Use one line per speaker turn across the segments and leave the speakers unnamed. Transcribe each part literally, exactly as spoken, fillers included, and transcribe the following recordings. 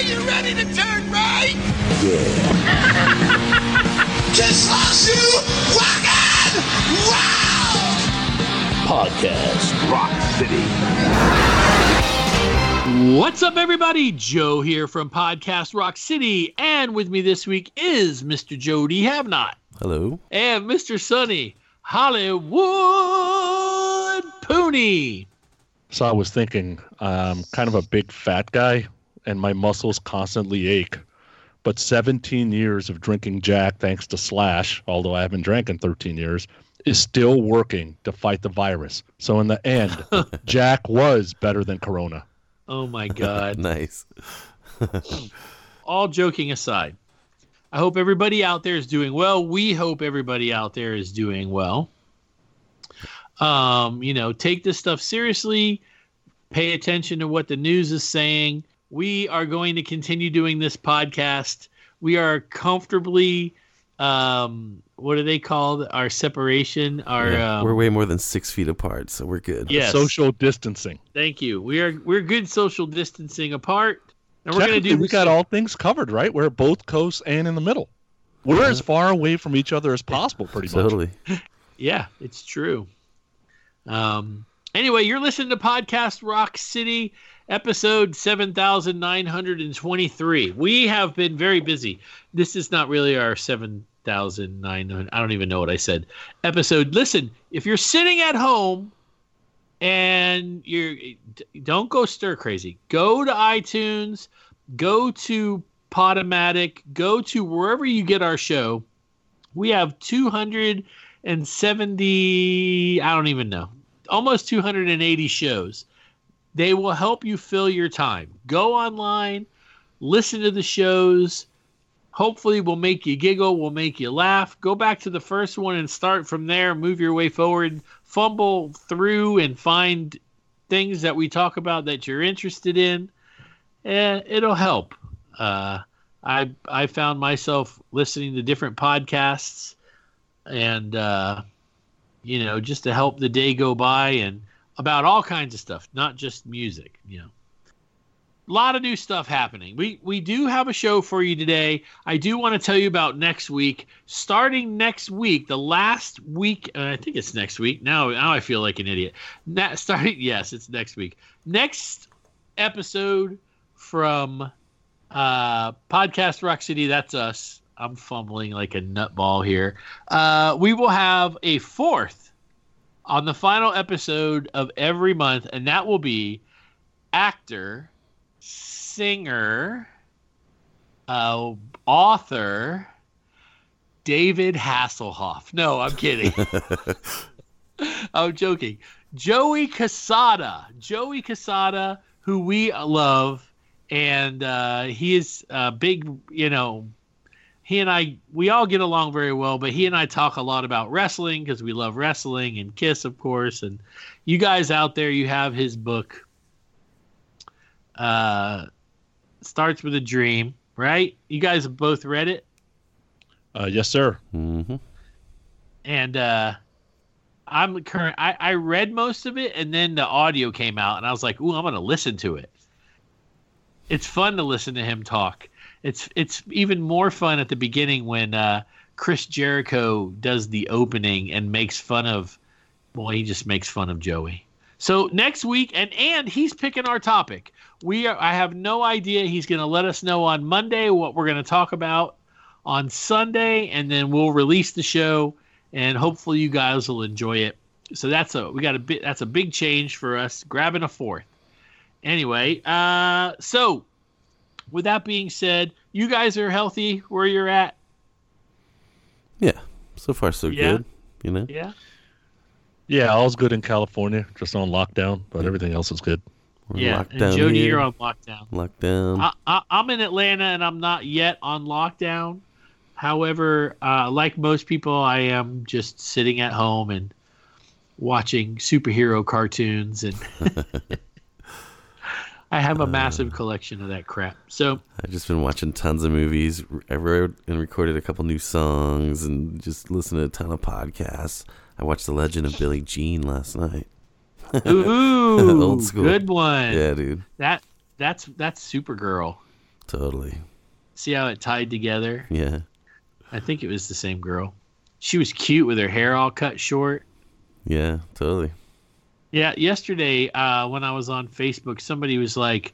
you ready to turn right?
Yeah.
Just lost you, walking! Wow!
Podcast Rock City.
What's up, everybody? Joe here from Podcast Rock City, and with me this week is Mister Jody Havnot.
Hello.
And Mister Sonny Hollywood Pooney.
So I was thinking, I'm kind of a big fat guy, and my muscles constantly ache. But seventeen years of drinking Jack, thanks to Slash, although I haven't drank in thirteen years, is still working to fight the virus. So in the end, Jack was better than Corona.
Oh, my God.
Nice.
All joking aside, I hope everybody out there is doing well. We hope everybody out there is doing well. Um, you know, take this stuff seriously. Pay attention to what the news is saying. We are going to continue doing this podcast. We are comfortably, um, what are they called? Our separation. Our
Yeah,
um,
we're way more than six feet apart, so we're good.
Yes.
Social distancing.
Thank you. We are we're good social distancing apart, and we're going to
Technically,
do.
we
this
got
thing.
all things covered, right? We're both coasts and in the middle. We're as far away from each other as possible, pretty much.
Totally.
Yeah, it's true. Um. Anyway, you're listening to Podcast Rock City, episode seven thousand nine hundred twenty-three. We have been very busy. This is not really our seven thousand nine hundred, I don't even know what I said, episode. Listen, if you're sitting at home and you're, don't go stir crazy. Go to iTunes, go to Podomatic, go to wherever you get our show. We have two hundred seventy, I don't even know, almost two hundred eighty shows. They will help you fill your time. Go online, listen to the shows. Hopefully we'll make you giggle, we'll make you laugh. Go back to the first one and start from there, move your way forward, fumble through and find things that we talk about that you're interested in. And it'll help. Uh, I I found myself listening to different podcasts and uh you know, just to help the day go by and about all kinds of stuff, not just music, you know. A lot of new stuff happening. We we do have a show for you today. I do want to tell you about next week. Starting next week, the last week, uh, I think it's next week. Now, now I feel like an idiot. Na- starting, yes, it's next week. Next episode from uh, Podcast Rock City, that's us. I'm fumbling like a nutball here. Uh, we will have a fourth on the final episode of every month, and that will be actor, singer, uh, author, David Hasselhoff. No, I'm kidding. I'm joking. Joey Casada. Joey Casada, who we love, and uh, he is a big, you know, he and I, we all get along very well, but he and I talk a lot about wrestling because we love wrestling and Kiss, of course. And you guys out there, you have his book, uh, Starts with a Dream, right? You guys have both read it?
Uh, yes, sir.
Mm-hmm.
And uh, I'm current. I, I read most of it, and then the audio came out, and I was like, ooh, I'm going to listen to it. It's fun to listen to him talk. It's it's even more fun at the beginning when uh, Chris Jericho does the opening and makes fun of, well, he just makes fun of Joey. So next week, and and he's picking our topic. We are. I have no idea. He's going to let us know on Monday what we're going to talk about on Sunday, and then we'll release the show, and hopefully you guys will enjoy it. So that's a we got a bit. That's a big change for us. Grabbing a fourth. Anyway, uh, so. With that being said, you guys are healthy where you're at?
Yeah. So far, so
Yeah.
good. You know?
Yeah.
Yeah, all's good in California, just on lockdown, but everything else is good.
We're
Yeah.
locked
And
down
Jody,
here.
you're on lockdown.
Lockdown.
I, I, I'm in Atlanta, and I'm not yet on lockdown. However, uh, like most people, I am just sitting at home and watching superhero cartoons, and I have a massive collection of that crap. So
I've just been watching tons of movies. I wrote and recorded a couple new songs and just listened to a ton of podcasts. I watched The Legend of Billie Jean last night.
ooh,
Old school.
good one.
Yeah, dude.
That that's that's Supergirl.
Totally.
See how it tied together?
Yeah.
I think it was the same girl. She was cute with her hair all cut short.
Yeah, totally.
Yeah, yesterday uh, when I was on Facebook, somebody was like,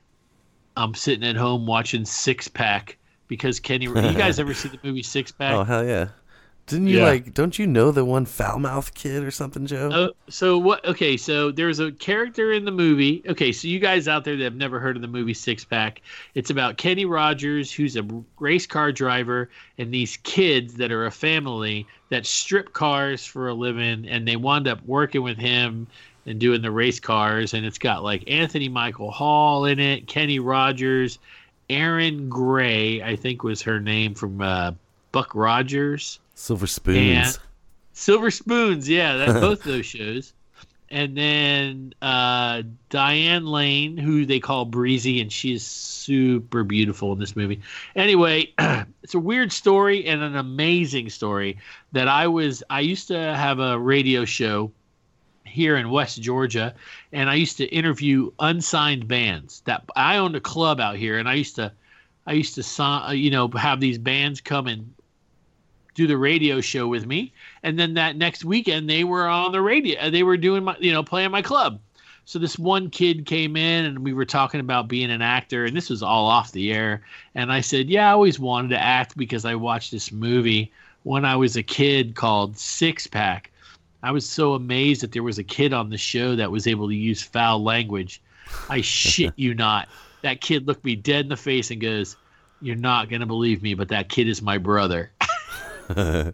I'm sitting at home watching Six Pack because Kenny... You guys ever see the movie Six Pack?
Oh, hell yeah. Didn't you
Yeah.
like, don't you know the one foul mouth kid or something, Joe?
Oh, so what? Okay, so there's a character in the movie. Okay, so you guys out there that have never heard of the movie Six Pack, it's about Kenny Rogers, who's a race car driver, and these kids that are a family that strip cars for a living, and they wound up working with him and doing the race cars. And it's got like Anthony Michael Hall in it, Kenny Rogers, Aaron Gray, I think was her name from uh, Buck Rogers.
Silver Spoons.
And Silver Spoons, yeah, that, both those shows. And then uh, Diane Lane, who they call Breezy, and she is super beautiful in this movie. Anyway, it's a weird story and an amazing story that I was, I used to have a radio show here in West Georgia, and I used to interview unsigned bands. That I owned a club out here, and I used to, I used to, sign, you know, have these bands come and do the radio show with me, and then that next weekend they were on the radio. They were doing my, you know, playing my club. So this one kid came in, and we were talking about being an actor, and this was all off the air. And I said, "Yeah, I always wanted to act because I watched this movie when I was a kid called Six Pack." I was so amazed that there was a kid on the show that was able to use foul language. I shit you not. That kid looked me dead in the face and goes, "You're not gonna believe me, but that kid is my brother." And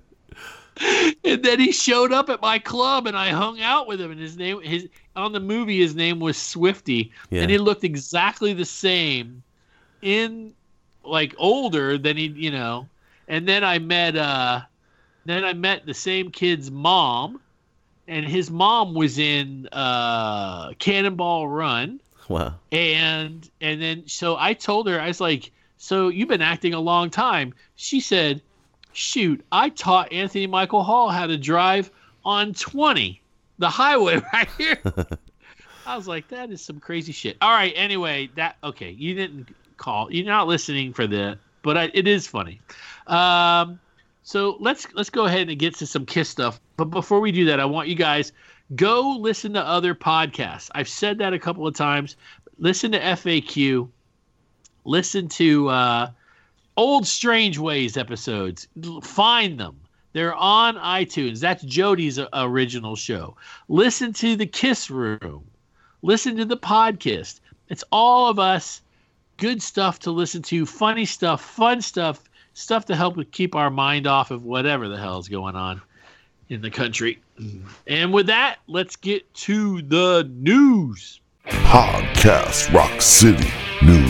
then he showed up at my club, and I hung out with him. And his name, his on the movie, his name was Swifty,
Yeah.
and he looked exactly the same, in like older than he, you know. And then I met, uh, then I met the same kid's mom, and his mom was in uh, Cannonball Run.
Wow.
And and then so I told her, I was like, "So you've been acting a long time?" She said, "Shoot, I taught Anthony Michael Hall how to drive on twenty, the highway right here." I was like, that is some crazy shit. All right, anyway, that okay, you didn't call. You're not listening for that, but I, it is funny. Um, so let's let's go ahead and get to some Kiss stuff. But before we do that, I want you guys go listen to other podcasts. I've said that a couple of times. Listen to F A Q. Listen to uh, Old Strange Ways episodes. Find them. They're on iTunes. That's Jody's original show. Listen to the Kiss Room. Listen to the podcast. It's all of us. Good stuff to listen to. Funny stuff. Fun stuff. Stuff to help keep our mind off of whatever the hell is going on in the country. And with that, let's get to the news.
Podcast Rock City News.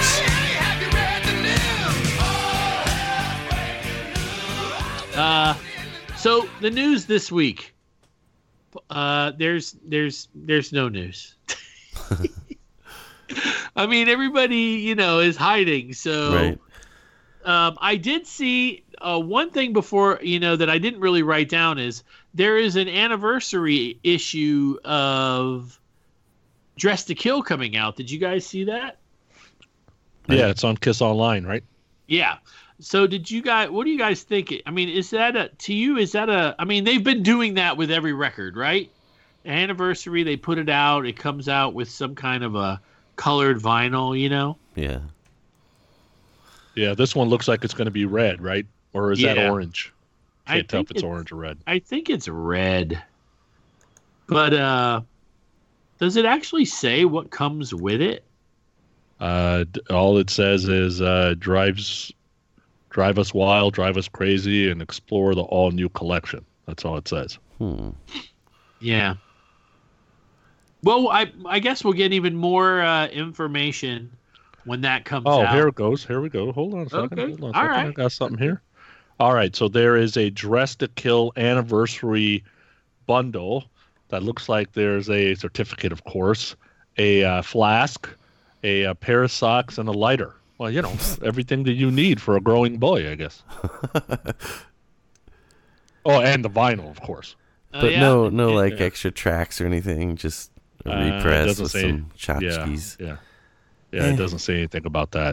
Uh, so the news this week. Uh, there's there's there's no news. I mean, everybody, you know, is hiding. So
Right.
um, I did see uh, one thing before, you know, that I didn't really write down is there is an anniversary issue of Dress to Kill coming out. Did you guys see that?
Yeah, it's on Kiss Online, right?
Yeah. So did you guys, what do you guys think? I mean, is that a, to you, is that a, I mean, they've been doing that with every record, right? Anniversary, they put it out. It comes out with some kind of a colored vinyl, you know?
Yeah.
Yeah, this one looks like it's going to be red, right? Or is that
Yeah.
orange?
I
Can't tell if
think
it's
it-
orange or red.
I think it's red. But uh does it actually say what comes with it?
Uh, d- all it says is uh, drives, drive us wild, drive us crazy, and explore the all new collection. That's all it says.
Hmm.
Yeah. Well, I I guess we'll get even more uh, information when that comes
Oh,
out.
here it goes. Here we go. Hold on a second.
Okay.
Hold on a
All
second. I
right.
got something here. All right. So there is a Dress to Kill anniversary bundle that looks like there's a certificate, of course, a uh, flask, a, a pair of socks, and a lighter. Well, you know, everything that you need for a growing boy, I guess. Oh, and the vinyl, of course.
Uh,
But
yeah.
no, no,
It-
like extra tracks or anything. Just a
Uh, it
repress
doesn't
with
say-
some
Yeah,
tchotchkes.
yeah, yeah.
Eh.
It doesn't say anything about that.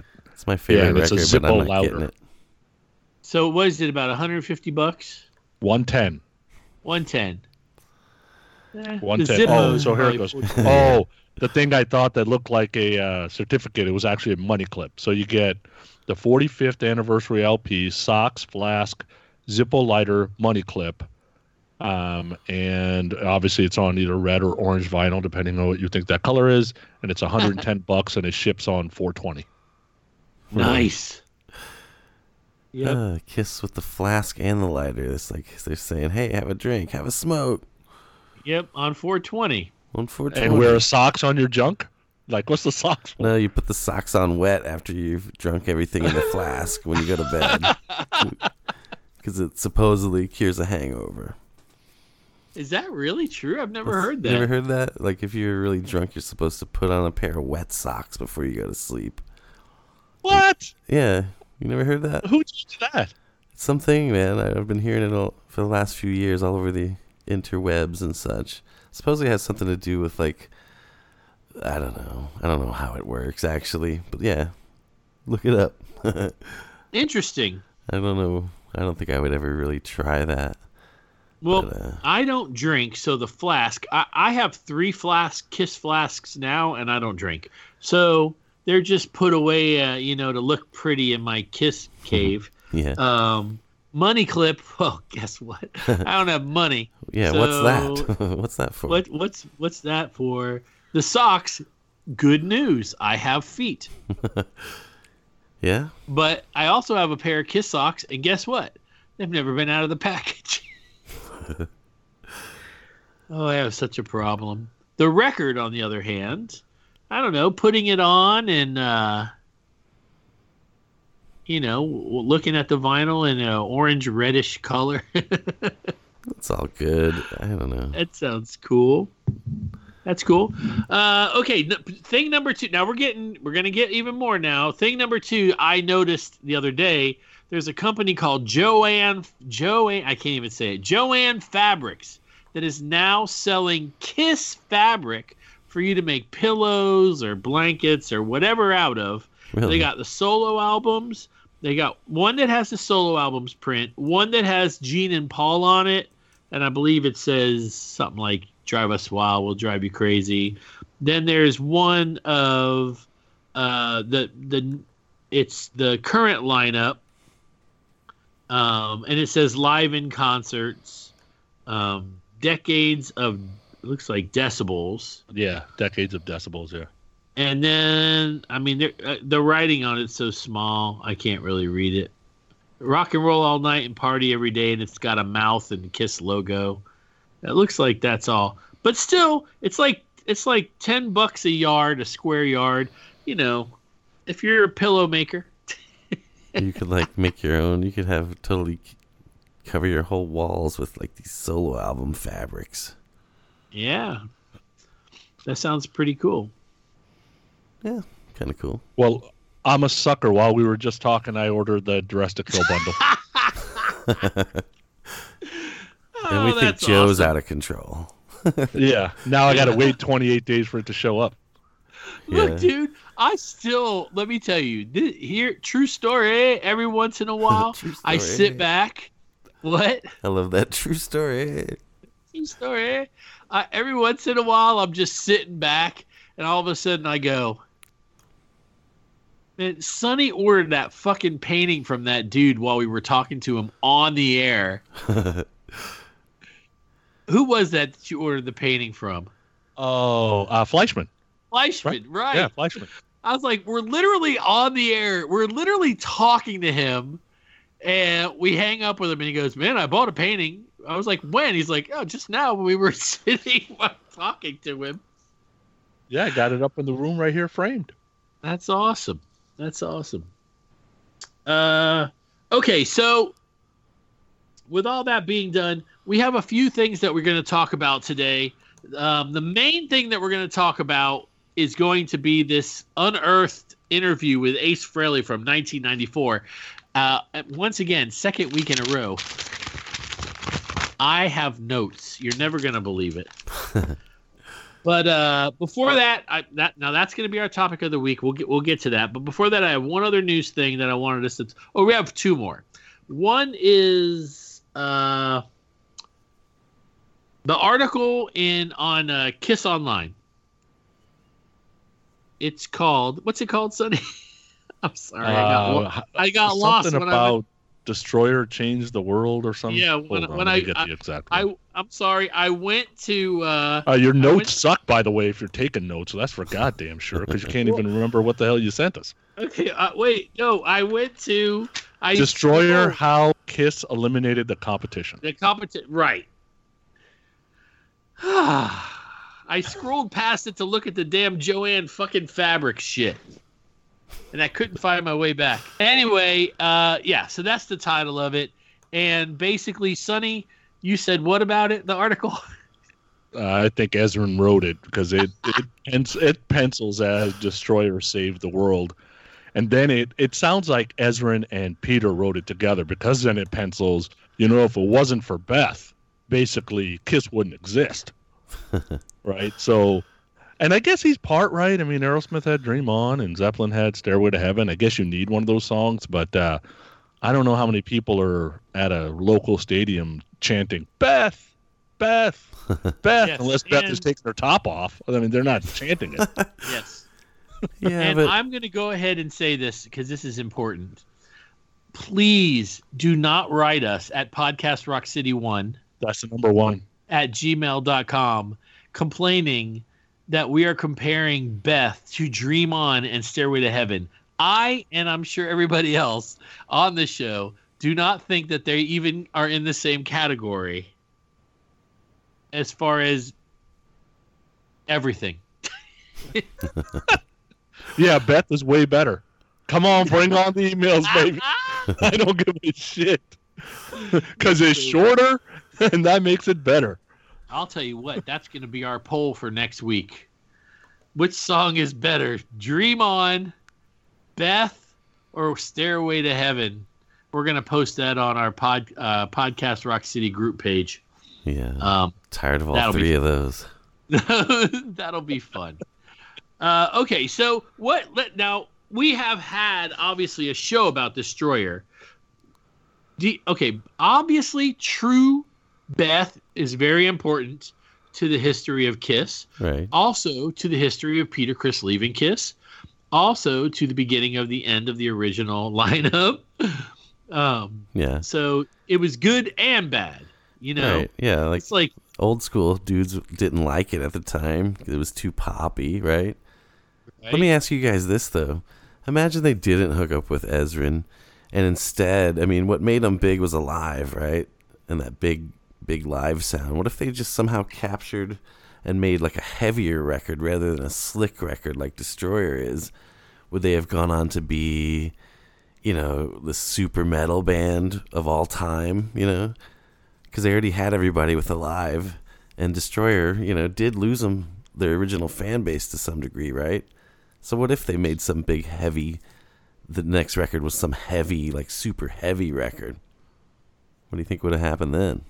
It's my favorite
Yeah, and it's a
record, but I'm
Zippo
not
louder.
getting it.
So what is it, about one hundred fifty bucks?
one ten.
one ten. Eh,
one
the
ten. Oh,
Zippos
so here it
probably
goes.
fourteen.
Oh, the thing I thought that looked like a uh, certificate, it was actually a money clip. So you get the forty-fifth anniversary L P, socks, flask, Zippo lighter, money clip. Um, and obviously it's on either red or orange vinyl, depending on what you think that color is. And it's one hundred ten bucks, and it ships on four twenty.
Nice. Yep.
Uh, kiss with the flask and the lighter. It's like they're saying, "Hey, have a drink, have a smoke."
Yep, on four twenty.
On four twenty.
And wear socks on your junk? Like, what's the socks for?
No, you put the socks on wet after you've drunk everything in the flask when you go to bed, because it supposedly cures a hangover.
Is that really true? I've never heard that.
You never heard that? Like, if you're really drunk, you're supposed to put on a pair of wet socks before you go to sleep.
What?
Yeah, you never heard that?
Who told you that?
It's something, man. I've been hearing it all, for the last few years all over the interwebs and such. Supposedly it has something to do with, like, I don't know. I don't know how it works, actually. But, yeah, look it up.
Interesting.
I don't know. I don't think I would ever really try that.
Well,
But, uh,
I don't drink, so the flask, I, I have three flask Kiss flasks now, and I don't drink. So they're just put away, uh, you know, to look pretty in my Kiss cave.
Yeah.
Um, money clip. Well, guess what? I don't have money.
yeah,
so
what's that? What's that for?
What what's what's that for? The socks. Good news. I have feet,
Yeah?
but I also have a pair of Kiss socks, and guess what? They've never been out of the package. Oh, I have such a problem. The record, on the other hand, I don't know, putting it on and, uh, you know, looking at the vinyl in an orange reddish color.
It's all good. I don't know.
That sounds cool. That's cool. Uh, okay, n- thing number two. Now we're getting, we're gonna get even more now. Thing number two, I noticed the other day. There's a company called Joanne, Joanne, I can't even say it, Joanne Fabrics, that is now selling Kiss fabric for you to make pillows or blankets or whatever out of.
Really?
They got the solo albums. They got one that has the solo albums print, one that has Gene and Paul on it, and I believe it says something like "Drive Us Wild, We'll Drive You Crazy." Then there's one of uh, the the it's the current lineup. Um, and it says live in concerts, um, decades of, looks like decibels.
Yeah, decades of decibels, yeah.
And then, I mean, uh, the writing on it's so small, I can't really read it. Rock and roll all night and party every day, and it's got a mouth and Kiss logo. It looks like that's all. But still, it's like it's like ten bucks a yard, a square yard. You know, if you're a pillow maker.
You could, like, make your own. You could have totally c- cover your whole walls with, like, these solo album fabrics.
Yeah. That sounds pretty cool.
Yeah, kind of cool.
Well, I'm a sucker. While we were just talking, I ordered the Dress to Kill bundle.
And we
Oh,
think
that's
Joe's
awesome.
out of control.
Yeah. Now I got to wait twenty-eight days for it to show up.
Look,
Yeah.
dude, I still, let me tell you, this, here, true story, every once in a while,
True
I
story.
sit back. What?
I love that true story.
True story. I, every once in a while, I'm just sitting back, and all of a sudden I go, man, Sonny ordered that fucking painting from that dude while we were talking to him on the air. Who was that that you ordered the painting from?
Oh, uh, Fleischman.
Fleischman, right?
Yeah, Fleischman.
I was like, we're literally on the air. We're literally talking to him, and we hang up with him, and he goes, man, I bought a painting. I was like, when? He's like, oh, just now when we were sitting while talking to him.
Yeah, I got it up in the room right here framed.
That's awesome. That's awesome. Uh, okay, so with all that being done, we have a few things that we're going to talk about today. Um, the main thing that we're going to talk about is going to be this unearthed interview with Ace Frehley from nineteen ninety-four. Uh, once again, second week in a row, I have notes. You're never going to believe it. But uh, before that, I, that now that's going to be our topic of the week. We'll get we'll get to that. But before that, I have one other news thing that I wanted us to. Oh, we have two more. One is uh, the article in on uh, Kiss Online. It's called what's it called, Sonny? I'm sorry, I got
Uh,
I got lost
Something
when I
about
went-
Destroyer changed the world or something.
Yeah,
Hold
when-
on,
when
let me
I-
get
I-
the exact
I
one.
I'm sorry. I went to. Uh,
Uh, your notes
went-
suck, by the way, if you're taking notes. So that's for goddamn sure, because you can't even remember what the hell you sent us.
okay, uh, wait, no, I went to. I
Destroyer,
Oh,
how Kiss eliminated the competition.
the competition, right? I scrolled past it to look at the damn Joanne fucking fabric shit, and I couldn't find my way back. Anyway, uh, yeah, so that's the title of it, and basically, Sonny, you said what about it? The article.
Uh, I think Ezrin wrote it because it it, pens- it pencils as Destroyer saved the world, and then it it sounds like Ezrin and Peter wrote it together, because then it pencils. You know, if it wasn't for Beth, basically Kiss wouldn't exist, right? So, and I guess he's part right. I mean, Aerosmith had Dream On, and Zeppelin had Stairway to Heaven. I guess you need one of those songs, but uh, I don't know how many people are at a local stadium chanting Beth, Beth. Beth,
Yes,
unless Beth is
and-
taking her top off. I mean, they're not chanting it.
Yes.
Yeah,
And
but
I'm going to go ahead and say this because this is important. Please do not write us at Podcast Rock City one
That's the number one.
at gmail dot com complaining that we are comparing Beth to Dream On and Stairway to Heaven. I, and I'm sure everybody else on the show, do not think that they even are in the same category as far as everything.
Yeah, Beth is way better. Come on, bring on the emails, baby. I don't give a shit. Because it's shorter, and that makes it better.
I'll tell you what, that's going to be our poll for next week. Which song is better, Dream On, Beth, or Stairway to Heaven? We're going to post that on our pod, uh, Podcast Rock City group page.
yeah,
Um,
tired of all
that'll be-
three of those.
that'll be fun. Uh, okay, so what? Let, now, we have had, obviously, a show about Destroyer. The, okay, obviously, True Beth is very important to the history of Kiss.
Right.
Also to the history of Peter Criss leaving Kiss. Also to the beginning of the end of the original lineup. Um,
Yeah.
so it was good and bad. You know,
Right. Yeah. Like
it's like,
old school dudes didn't like it at the time. It was too poppy, right? Let me ask you guys this though. Imagine they didn't hook up with Ezrin, and instead, I mean, what made them big was Alive, right? And that big, big live sound. What if they just somehow captured and made like a heavier record rather than a slick record like Destroyer is? Would they have gone on to be, you know, the super metal band of all time, you know? Because they already had everybody with Alive, and Destroyer, you know, did lose them, their original fan base to some degree, right? So what if they made some big heavy, the next record was some heavy, like super heavy record? What do you think would have happened then?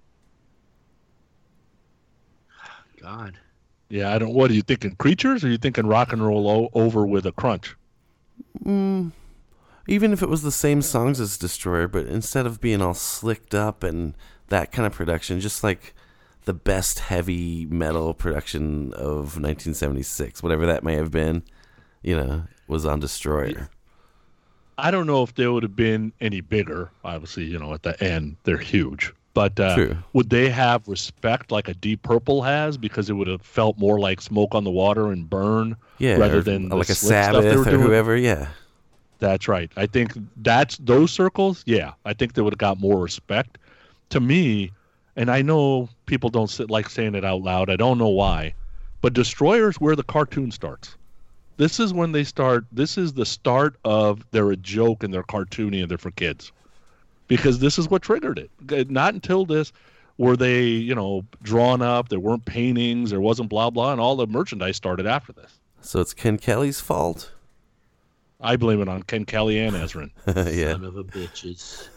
God.
Yeah, I don't. What are you thinking? Creatures? Or are you thinking rock and roll o- over with a crunch?
Mm, even if it was the same songs as Destroyer, but instead of being all slicked up and that kind of production, just like the best heavy metal production of nineteen seventy-six, whatever that may have been, you know, was on Destroyer.
I don't know if they would have been any bigger. Obviously, you know, at the end, they're huge. But uh,
True.
would they have respect like a Deep Purple has, because it would have felt more like Smoke on the Water and Burn,
Yeah,
rather
or
than the
like a
slick stuff they
Sabbath
were
or
doing?
whoever, yeah.
That's right. I think that's those circles. Yeah, I think they would have got more respect. To me, and I know people don't sit, like saying it out loud. I don't know why, but Destroyer's where the cartoon starts. This is when they start. This is the start of they're a joke and they're cartoony and they're for kids, because this is what triggered it. Not until this were they, you know, drawn up. There weren't paintings. There wasn't blah blah, and all the merchandise started after this.
So it's Ken Kelly's fault?
I blame it on Ken Kelly and Ezrin.
Yeah.
Son of a bitches.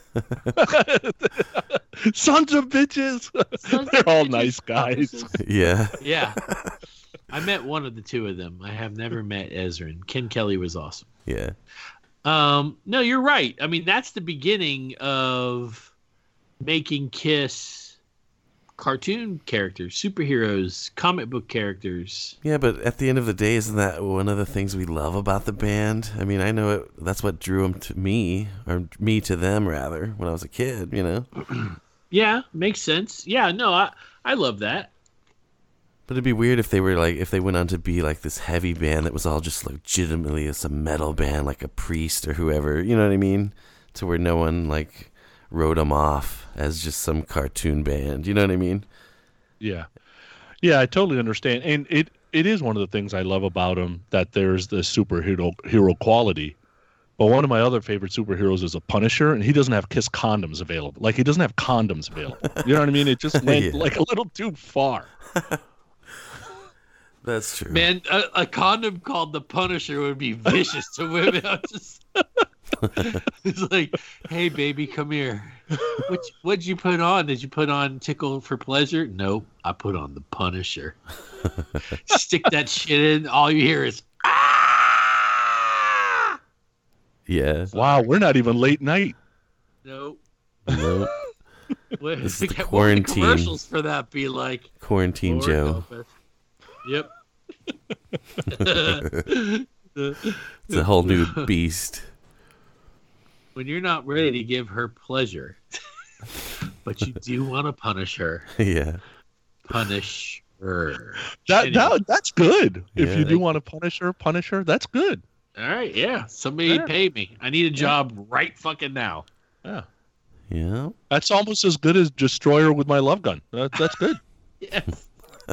Sons of bitches.
Sons
They're
of
all
bitches,
nice guys.
fuckers.
Yeah.
Yeah. I met one of the two of them. I have never met Ezrin. Ken Kelly was awesome.
Yeah.
Um, no, you're right. I mean, that's the beginning of making Kiss cartoon characters, superheroes, comic book characters.
Yeah, but at the end of the day, isn't that one of the things we love about the band? I mean, I know it, that's what drew them to me, or me to them, rather, when I was a kid, you know?
Yeah, makes sense. Yeah, no, I, I love that.
But it'd be weird if they were like, if they went on to be like this heavy band that was all just legitimately as a metal band, like a Priest or whoever, you know what I mean? To where no one like wrote them off as just some cartoon band, you know what I mean?
Yeah. Yeah, I totally understand. And it, it is one of the things I love about them, that there's the superhero hero quality. But one of my other favorite superheroes is a Punisher, and he doesn't have Kiss condoms available. Like, he doesn't have condoms available. You know what I mean? It just went
Yeah.
like a little too far.
That's true.
Man, a, a condom called the Punisher would be vicious to women. I just, it's like, hey, baby, come here. What, what'd you put on? Did you put on Tickle for Pleasure? Nope, I put on the Punisher. Stick that shit in. All you hear is, ah!
Yeah.
Wow, we're not even late night.
Nope.
Nope.
What,
This is the
what would
quarantine.
commercials for that be like?
Quarantine
Lord
Joe.
help us. Yep.
It's a whole new beast.
When you're not ready to give her pleasure, but you do want to punish her,
Yeah.
punish her.
That,
Anyway.
that That's good. If
Yeah.
you do want to punish her, punish her, that's good.
All right, yeah. Somebody
Yeah.
pay me. I need a job right fucking now.
Yeah.
Yeah.
That's almost as good as destroy her with my love gun. That, that's good.
Yes.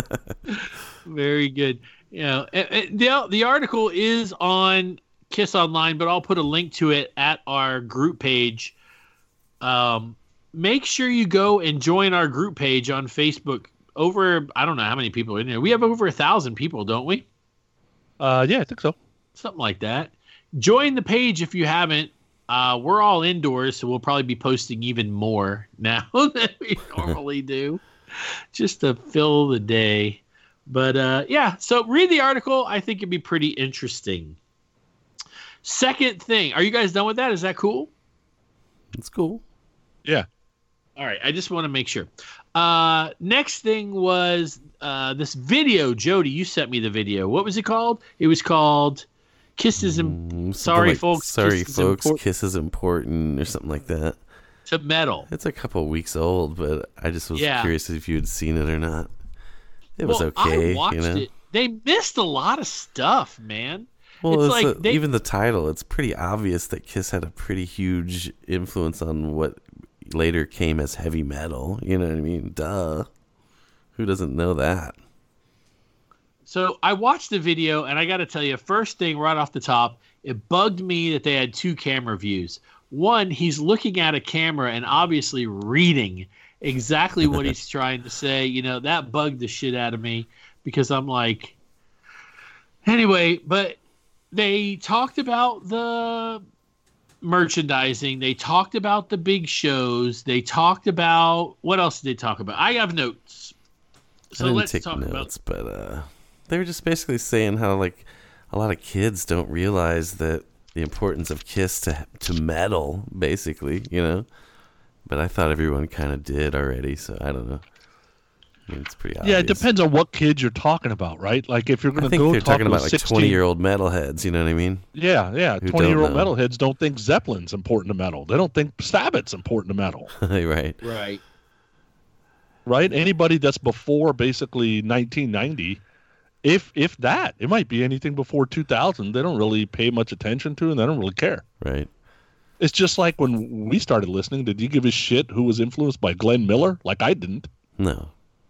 Very good. You know, and- and the the article is on Kiss Online, but I'll put a link to it at our group page. Um, make sure you go and join our group page on Facebook. Over, I don't know how many people are in there. We have over a thousand people, don't we?
Uh, yeah, I think so.
Something like that. Join the page if you haven't. Uh, we're all indoors, so we'll probably be posting even more now than we normally do, just to fill the day. But uh, yeah, so read the article. I think it'd be pretty interesting. Second thing, are you guys done with that? Is that cool?
It's cool.
Yeah.
All right, I just want to make sure. Uh, next thing was uh, this video. Jody, you sent me the video. What was it called? It was called Kisses and
Mm, something
Sorry,
like,
folks,
Sorry,
Kiss is
folks.
important.
Kiss is important, or something like that.
to Metal.
It's a couple weeks old, but I just was
Yeah.
curious if you had seen it or not. It was
well,
okay,
I watched
you know.
it. They missed a lot of stuff, man.
Well,
it's
it's
like
the-
they-
even the title, it's pretty obvious that Kiss had a pretty huge influence on what later came as heavy metal. You know what I mean? Duh. Who doesn't know that?
So I watched the video, and I got to tell you, first thing right off the top, it bugged me that they had two camera views. One, he's looking at a camera and obviously reading exactly what he's trying to say. You know, that bugged the shit out of me because I'm like, anyway, but they talked about the merchandising. They talked about the big shows. They talked about, what else did they talk about? I have notes. So
I didn't
let's
take
talk
notes,
about
but uh, they were just basically saying how like a lot of kids don't realize that the importance of Kiss to to metal, basically, you know. But I thought everyone kind of did already, so I don't know. I mean, it's pretty obvious.
Yeah, it depends on what kids you're talking about, right? Like if you're going
I
to
think
go
they're
talk
talking
to
about
a
like
sixteen
twenty-year-old metalheads. You know what I mean?
Yeah, yeah.
who
twenty-year-old
don't know.
metalheads don't think Zeppelin's important to metal. They don't think Sabbath's important to metal,
Right.
right.
right? Anybody that's before basically nineteen ninety, if if that, it might be anything before two thousand. They don't really pay much attention to, and they don't really care.
Right.
It's just like when we started listening. Did you give a shit who was influenced by Glenn Miller? Like I didn't.
No.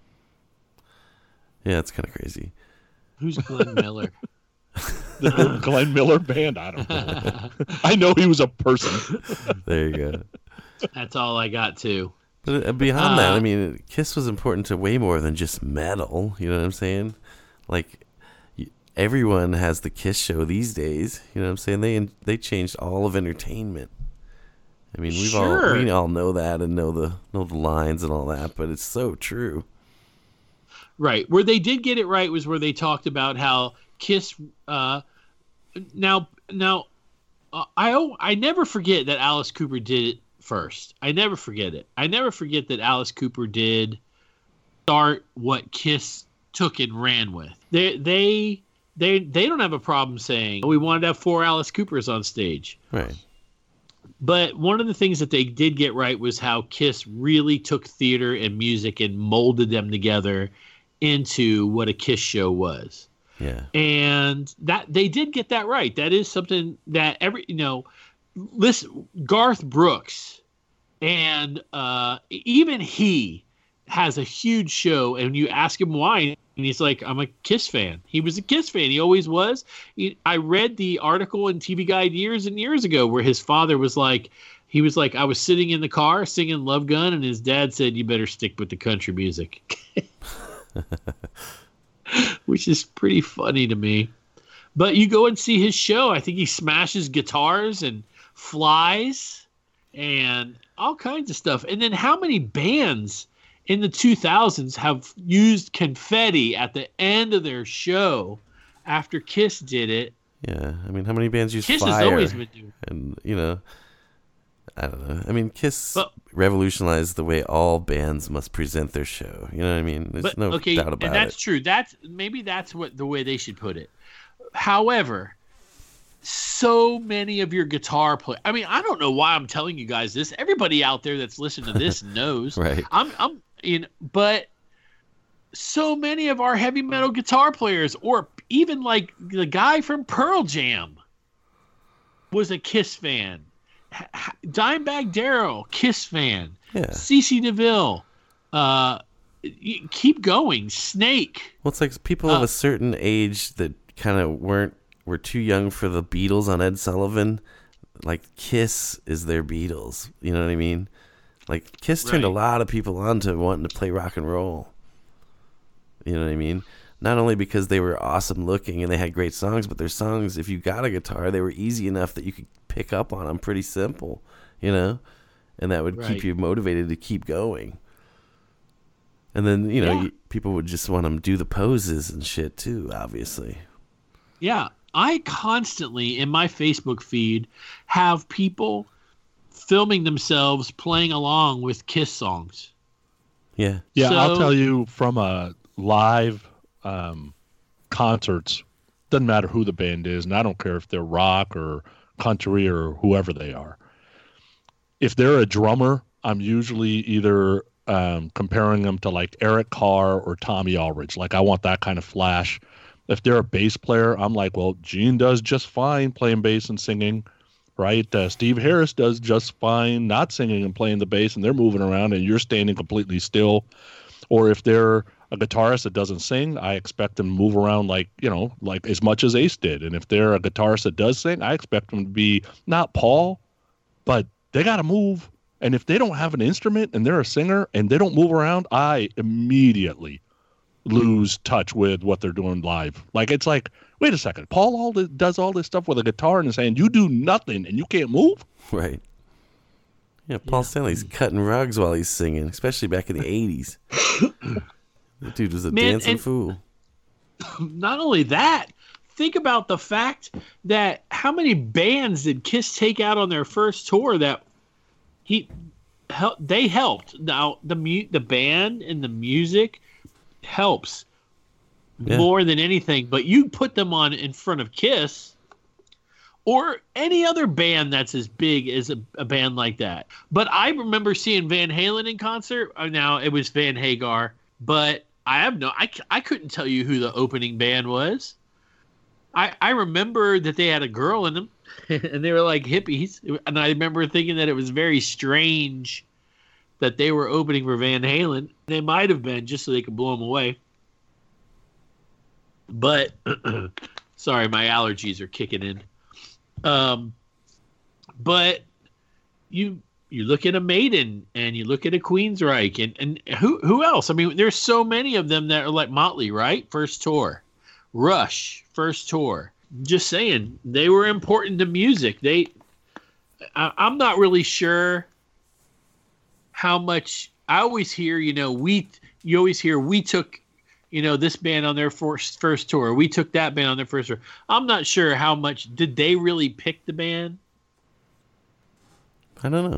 Yeah, it's kind of crazy.
Who's Glenn Miller?
The Glenn Miller band. I don't know. I know he was a person.
There you go.
That's all I got too.
But uh, beyond that,
Uh,
I mean, Kiss was important to way more than just metal. You know what I'm saying? Like, y- everyone has the Kiss show these days. You know what I'm saying? They they changed all of entertainment. I mean, we've
Sure.
all we all know that and know the know the lines and all that, but it's so true.
Right. Where they did get it right was where they talked about how Kiss. Uh, now, now, uh, I I never forget that Alice Cooper did it first. I never forget it. I never forget that Alice Cooper did start what Kiss took and ran with. They they they they don't have a problem saying we wanted to have four Alice Coopers on stage.
Right.
But one of the things that they did get right was how Kiss really took theater and music and molded them together into what a Kiss show was.
Yeah.
And that they did get that right. That is something that every, you know, listen, Garth Brooks and uh, even he has a huge show, and you ask him why, and he's like, I'm a Kiss fan. He was a Kiss fan. He always was. He, I read the article in T V Guide years and years ago where his father was like, he was like, I was sitting in the car singing Love Gun, and his dad said, you better stick with the country music. Which is pretty funny to me. But you go and see his show. I think he smashes guitars and flies and all kinds of stuff. And then how many bands in the two thousands have used confetti at the end of their show after Kiss did it?
Yeah, I mean, how many bands use
Kiss
fire?
has always been doing it.
And, you know, I don't know. I mean, Kiss
but,
revolutionized the way all bands must present their show. You know what I mean? There's
but,
no
okay,
doubt about it.
and that's
it.
true. That's maybe that's what the way they should put it. However, so many of your guitar play. I mean, I don't know why I'm telling you guys this. Everybody out there that's listening to this knows.
Right.
I'm, I'm, in, but so many of our heavy metal guitar players, or even like the guy from Pearl Jam, was a Kiss fan. Dimebag Darrell, Kiss fan.
Yeah.
C C DeVille. Uh, keep going. Snake.
Well, it's like people
Uh,
of a certain age that kind of weren't were too young for the Beatles on Ed Sullivan. Like Kiss is their Beatles. You know what I mean? Like Kiss turned
Right.
a lot of people on to wanting to play rock and roll. You know what I mean? Not only because they were awesome looking and they had great songs, but their songs, if you got a guitar, they were easy enough that you could pick up on them pretty simple, you know? And that would
Right.
keep you motivated to keep going. And then, you know,
Yeah.
you, people would just want to do the poses and shit too, obviously.
Yeah, I constantly in my Facebook feed have people filming themselves playing along with Kiss songs.
Yeah.
Yeah, I'll
So-
tell you from a live um, concerts, doesn't matter who the band is, and I don't care if they're rock or country or whoever they are. If they're a drummer, I'm usually either um, comparing them to like Eric Carr or Tommy Aldridge. Like I want that kind of flash. If they're a bass player, I'm like, well, Gene does just fine playing bass and singing, right? Uh, Steve Harris does just fine not singing and playing the bass, and they're moving around, and you're standing completely still. Or if they're a guitarist that doesn't sing, I expect them to move around like, you know, like as much as Ace did. And if they're a guitarist that does sing, I expect them to be not Paul, but they got to move. And if they don't have an instrument and they're a singer and they don't move around, I immediately lose touch with what they're doing live. Like, it's like, wait a second, Paul all this, does all this stuff with a guitar in his hand. You do nothing and you can't move?
Right. Yeah, Paul Stanley's cutting rugs while he's singing, especially back in the eighties. The dude was a
Man,
dancing
and-
fool.
Not only that, think about the fact that how many bands did Kiss take out on their first tour that he hel- they helped. Now the mu- the band and the music helps
Yeah.
more than anything, but you put them on in front of Kiss or any other band that's as big as a, a band like that. But I remember seeing Van Halen in concert. Oh, now it was Van Hagar, but I have no, I, c- I couldn't tell you who the opening band was. I, I remember that they had a girl in them and they were like hippies. And I remember thinking that it was very strange that they were opening for Van Halen. They might have been just so they could blow them away. But sorry, my allergies are kicking in. Um, but you you look at a Maiden and you look at a Queensryche and, and who who else? I mean, there's so many of them that are like Motley, right? First tour. Rush, first tour. Just saying, they were important to music. They, I, I'm not really sure how much. I always hear, you know, we. You always hear we took you know, this band on their first first tour. We took that band on their first tour. I'm not sure how much did they really pick the band.
I don't know.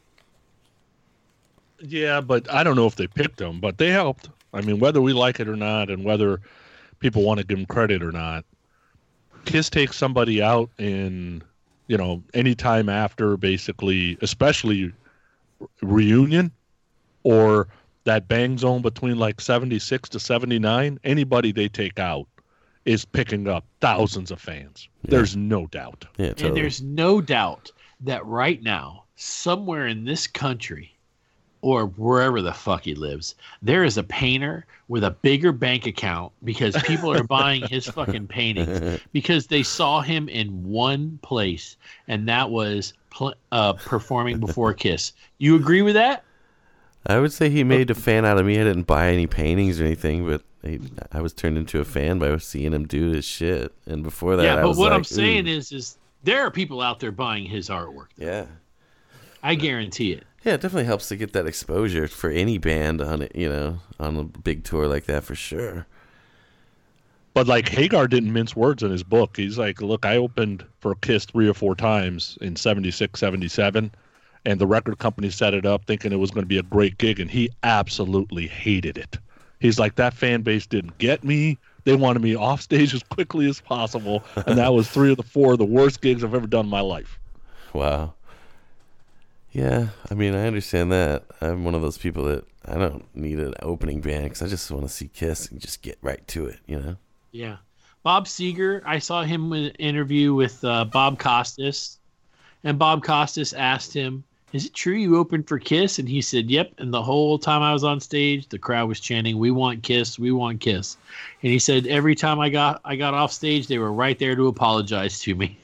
Yeah, but I don't know if they picked them, but they helped. I mean, whether we like it or not, and whether people want to give them credit or not, Kiss takes somebody out in, you know, any time after, basically, especially reunion or that bang zone between like seventy-six to seventy-nine, anybody they take out is picking up thousands of fans. Yeah. There's no doubt.
Yeah, totally.
And there's no doubt that right now, somewhere in this country, or wherever the fuck he lives, there is a painter with a bigger bank account because people are buying his fucking paintings because they saw him in one place, and that was pl- uh, performing before Kiss. You agree with that?
I would say he made a fan out of me. I didn't buy any paintings or anything, but he, I was turned into a fan by seeing him do his shit. And before that,
yeah,
I
but
was
what
like,
I'm saying
ooh.
is, is there are people out there buying his artwork.
Yeah.
I guarantee it.
Yeah, it definitely helps to get that exposure for any band on it, you know, on a big tour like that for sure.
But like Hagar didn't mince words in his book. He's like, look, I opened for Kiss three or four times in seventy-six, seventy-seven, and the record company set it up thinking it was going to be a great gig, and he absolutely hated it. He's like, that fan base didn't get me. They wanted me off stage as quickly as possible, and that was three of the four of the worst gigs I've ever done in my life.
Wow. Yeah, I mean, I understand that. I'm one of those people that I don't need an opening band because I just want to see Kiss and just get right to it, you know?
Yeah. Bob Seger, I saw him in an interview with uh, Bob Costas, and Bob Costas asked him, is it true you opened for Kiss? And he said, yep. And the whole time I was on stage, the crowd was chanting, we want Kiss, we want Kiss. And he said, every time I got I got off stage, they were right there to apologize to me.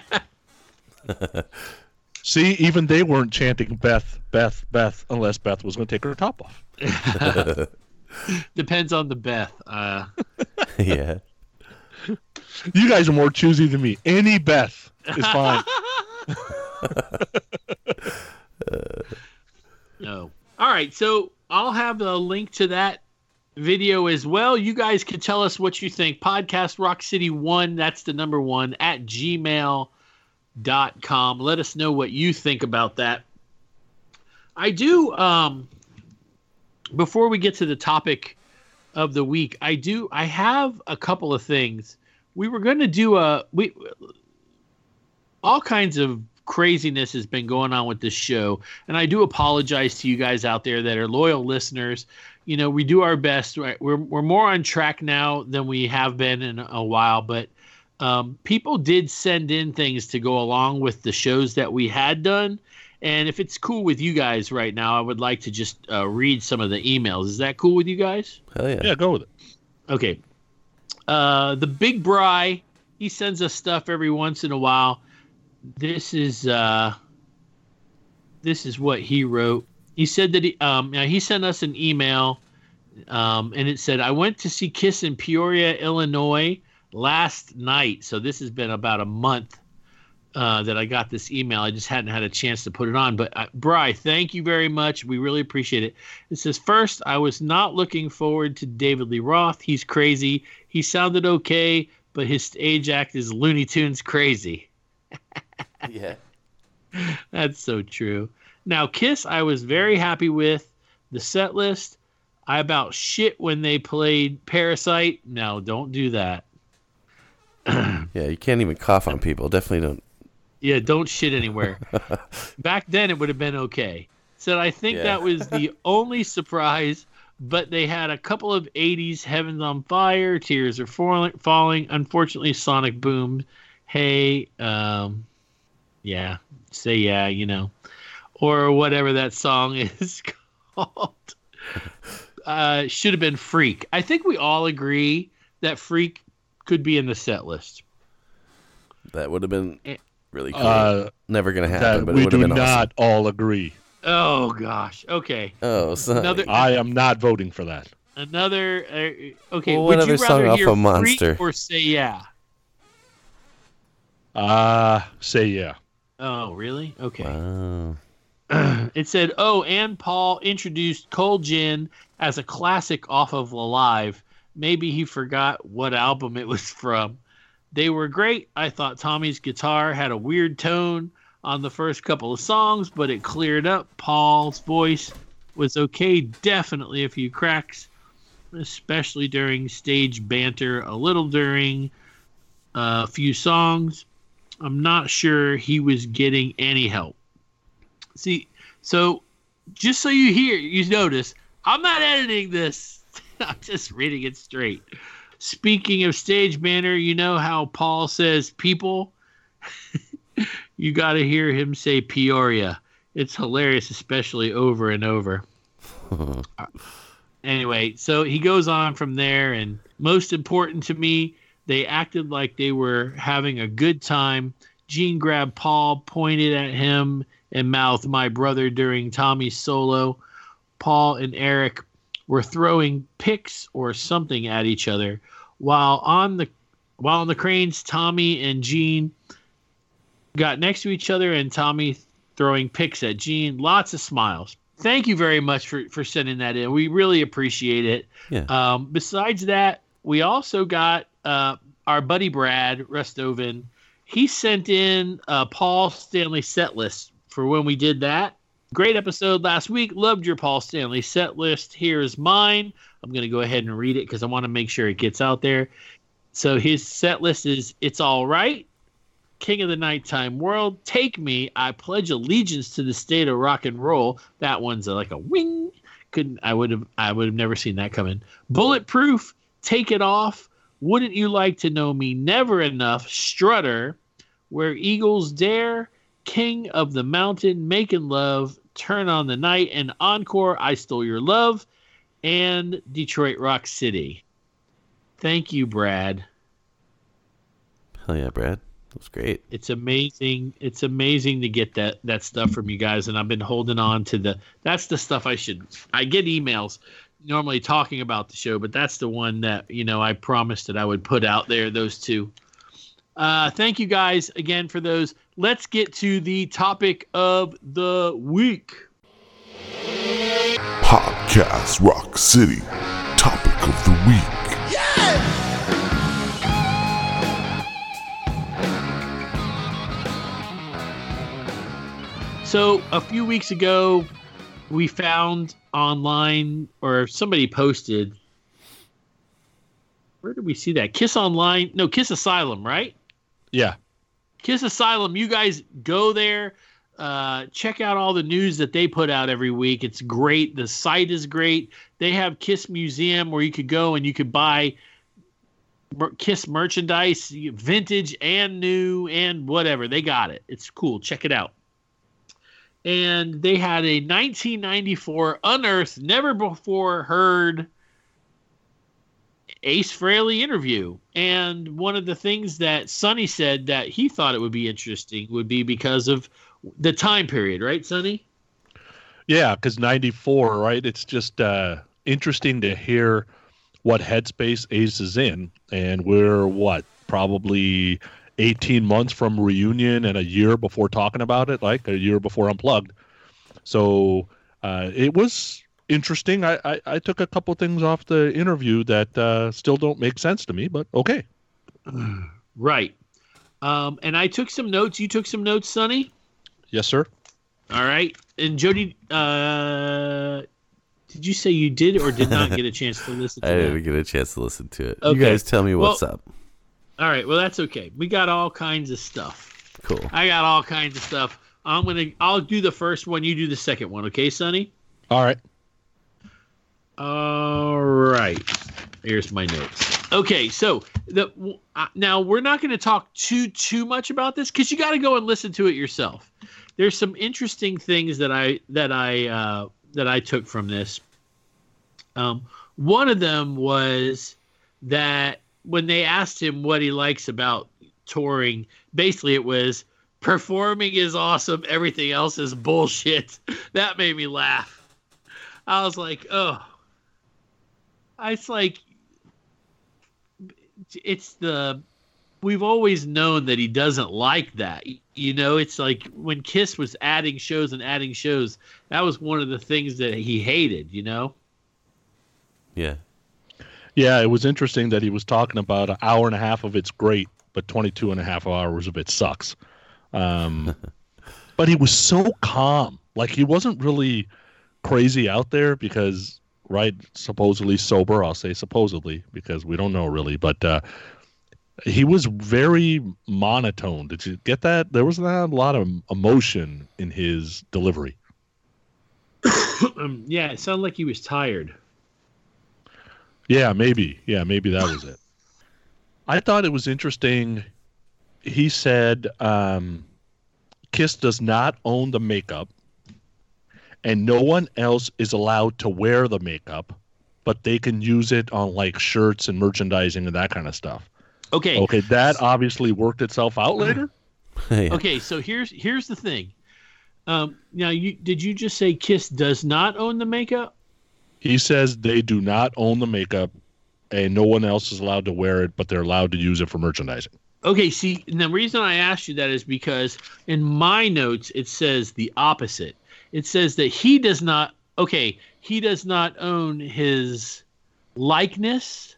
See, even they weren't chanting Beth, Beth, Beth, unless Beth was going to take her top off.
Depends on the Beth. Uh,
Yeah.
You guys are more choosy than me. Any Beth is fine.
No. All right, so I'll have a link to that video as well. You guys can tell us what you think. Podcast Rock City one, that's the number one, at gmail dot com. Let us know what you think about that. I do, um, before we get to the topic of the week, I do, I have a couple of things. We were going to do a, we, all kinds of craziness has been going on with this show, and I do apologize to you guys out there that are loyal listeners. You know, we do our best, right? We're, we're more on track now than we have been in a while, but Um, people did send in things to go along with the shows that we had done. And if it's cool with you guys right now, I would like to just uh, read some of the emails. Is that cool with you guys?
Hell yeah.
Yeah, go with it.
Okay. Uh, the Big Bry, he sends us stuff every once in a while. This is uh, this is what he wrote. He said that he, um, he sent us an email, um, and it said, I went to see Kiss in Peoria, Illinois, last night. So this has been about a month uh, that I got this email. I just hadn't had a chance to put it on. But uh, Bri, thank you very much. We really appreciate it. It says, first, I was not looking forward to David Lee Roth. He's crazy. He sounded okay, but his stage act is Looney Tunes crazy.
Yeah.
That's so true. Now, Kiss, I was very happy with the set list. I about shit when they played Parasite. No, don't do that.
Yeah, you can't even cough on people. Definitely don't.
Yeah, don't shit anywhere. Back then, it would have been okay. Said, I think
Yeah.
that was the only surprise, but they had a couple of eighties Heaven's on Fire, Tears Are Falling. falling. Unfortunately, Sonic Boom. Hey, um, yeah, say yeah, you know. Or whatever that song is called. Uh, should have been Freak. I think we all agree that Freak could be in the set list.
That would have been
Eh.
really cool.
Uh,
Never going to happen,
that
but it
we
would have
do
been
not all agree.
Oh, gosh. Okay.
awesome. Oh, son.
Another-
I am not voting for that.
Another. Uh, okay.
Well,
would
what
you
other song
rather
off
hear
of Monster?
Freak or Say Yeah?
Uh, say yeah.
Oh, really? Okay.
Wow.
It said, oh, and Paul introduced Cold Gin as a classic off of Alive. Maybe he forgot what album it was from. They were great. I thought Tommy's guitar had a weird tone on the first couple of songs, but it cleared up. Paul's voice was okay, definitely a few cracks, especially during stage banter, a little during a few songs. I'm not sure he was getting any help. See, so just so you hear, you notice, I'm not editing this. I'm just reading it straight. Speaking of stage banter, you know how Paul says people? You got to hear him say Peoria. It's hilarious, especially over and over. Anyway, so he goes on from there, and most important to me, they acted like they were having a good time. Gene grabbed Paul, pointed at him, and mouthed, "My brother," during Tommy's solo. Paul and Eric were throwing picks or something at each other. While on the while on the cranes, Tommy and Gene got next to each other, and Tommy throwing picks at Gene. Lots of smiles. Thank you very much for, for sending that in. We really appreciate it.
Yeah.
Um, besides that, we also got uh, our buddy Brad Restoven. He sent in a Paul Stanley set list for when we did that. Great episode last week. Loved your Paul Stanley set list. Here's mine. I'm going to go ahead and read it because I want to make sure it gets out there. So his set list is It's All Right, King of the Nighttime World, Take Me, I Pledge Allegiance to the State of Rock and Roll. That one's like a wing. Couldn't I would have I would have never seen that coming. Bulletproof, Take It Off, Wouldn't You Like to Know Me, Never Enough, Strutter, Where Eagles Dare, King of the Mountain, Making Love, Turn on the Night, and Encore, I Stole Your Love, and Detroit Rock City. Thank you, Brad.
Hell yeah, Brad. That was great.
It's amazing. It's amazing to get that, that stuff from you guys, and I've been holding on to the. That's the stuff I should. I get emails normally talking about the show, but that's the one that you know I promised that I would put out there. Those two. Uh, thank you guys again for those. Let's get to the topic of the week.
Podcast Rock City. Topic of the week.
So a few weeks ago, we found online, or somebody posted. Where did we see that? Kiss Online? No, Kiss Asylum, right?
Yeah.
Kiss Asylum. You guys go there. Uh, check out all the news that they put out every week. It's great. The site is great. They have Kiss Museum where you could go and you could buy Kiss merchandise, vintage and new and whatever. They got it. It's cool. Check it out. And they had a nineteen ninety-four unearthed, never before heard Ace Frehley interview. And one of the things that Sonny said that he thought it would be interesting would be because of the time period, right, Sonny?
Yeah, because ninety-four, right? It's just uh, interesting to hear what headspace Ace is in. And we're, what, probably eighteen months from reunion and a year before talking about it, like a year before Unplugged. So uh, it was interesting. I, I, I took a couple things off the interview that uh, still don't make sense to me, but okay.
Right. Um, and I took some notes. You took some notes, Sonny?
Yes, sir.
All right. And Jody, uh, did you say you did or did not get a chance to listen to
I
that?
didn't get a chance to listen to it.
Okay.
You guys tell me what's
Well,
up.
All right. Well, that's okay. We got all kinds of stuff.
Cool.
I got all kinds of stuff. I'm gonna. I'll do the first one. You do the second one. Okay, Sonny?
All right.
All right. Here's my notes. Okay, so the uh, now we're not going to talk too too much about this because you got to go and listen to it yourself. There's some interesting things that I that I uh, that I took from this. Um, one of them was that when they asked him what he likes about touring, basically it was performing is awesome, everything else is bullshit. That made me laugh. I was like, oh. It's like, it's the, we've always known that he doesn't like that. You know, it's like when Kiss was adding shows and adding shows, that was one of the things that he hated, you know?
Yeah.
Yeah, it was interesting that he was talking about an hour and a half of it's great, but twenty-two and a half hours of it sucks. Um, but he was so calm. Like, he wasn't really crazy out there because, right, supposedly sober. I'll say supposedly because we don't know really. But uh, he was very monotone. Did you get that? There was not a lot of emotion in his delivery.
um, yeah, it sounded like he was tired.
Yeah, maybe. Yeah, maybe that was it. I thought it was interesting. He said um, Kiss does not own the makeup, and no one else is allowed to wear the makeup, but they can use it on like shirts and merchandising and that kind of stuff.
Okay.
Okay, that obviously worked itself out later.
Yeah.
Okay, so here's here's the thing. Um, now, you did you just say Kiss does not own the makeup?
He says they do not own the makeup, and no one else is allowed to wear it, but they're allowed to use it for merchandising.
Okay, see, and the reason I asked you that is because in my notes it says the opposite. It says that he does not. Okay, he does not own his likeness.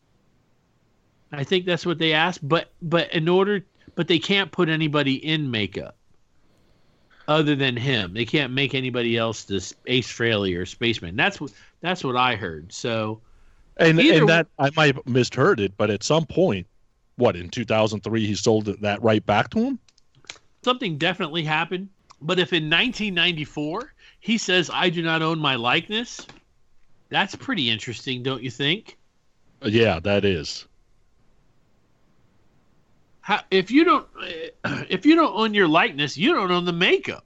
I think that's what they asked, but but in order, but they can't put anybody in makeup other than him. They can't make anybody else this Ace Frehley or Spaceman. That's what that's what I heard. So,
and
either,
and that I might have misheard it, but at some point, what in two thousand three, he sold that right back to him.
Something definitely happened. But if in nineteen ninety-four he says I do not own my likeness, that's pretty interesting, don't you think?
Yeah, that is.
How, if you don't, if you don't own your likeness, you don't own the makeup.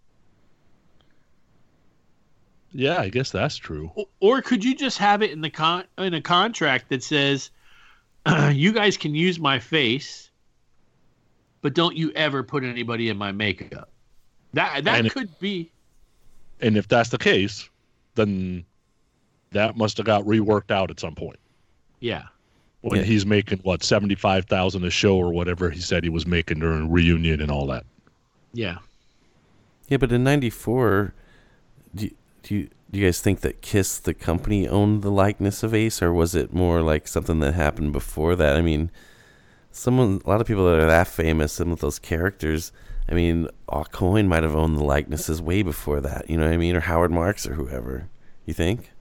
Yeah, I guess that's true.
Or, or could you just have it in the con in a contract that says, you guys can use my face, but don't you ever put anybody in my makeup? That that
and
could
if,
be.
And if that's the case, then that must have got reworked out at some point.
Yeah.
When
Yeah.
he's making what seventy-five thousand a show or whatever he said he was making during reunion and all that.
Yeah.
Yeah, but in ninety-four, do you, do you do you guys think that Kiss the company owned the likeness of Ace, or was it more like something that happened before that? I mean, someone, a lot of people that are that famous, some of those characters. I mean, Aucoin might have owned the likenesses way before that. You know what I mean? Or Howard Marks or whoever. You think?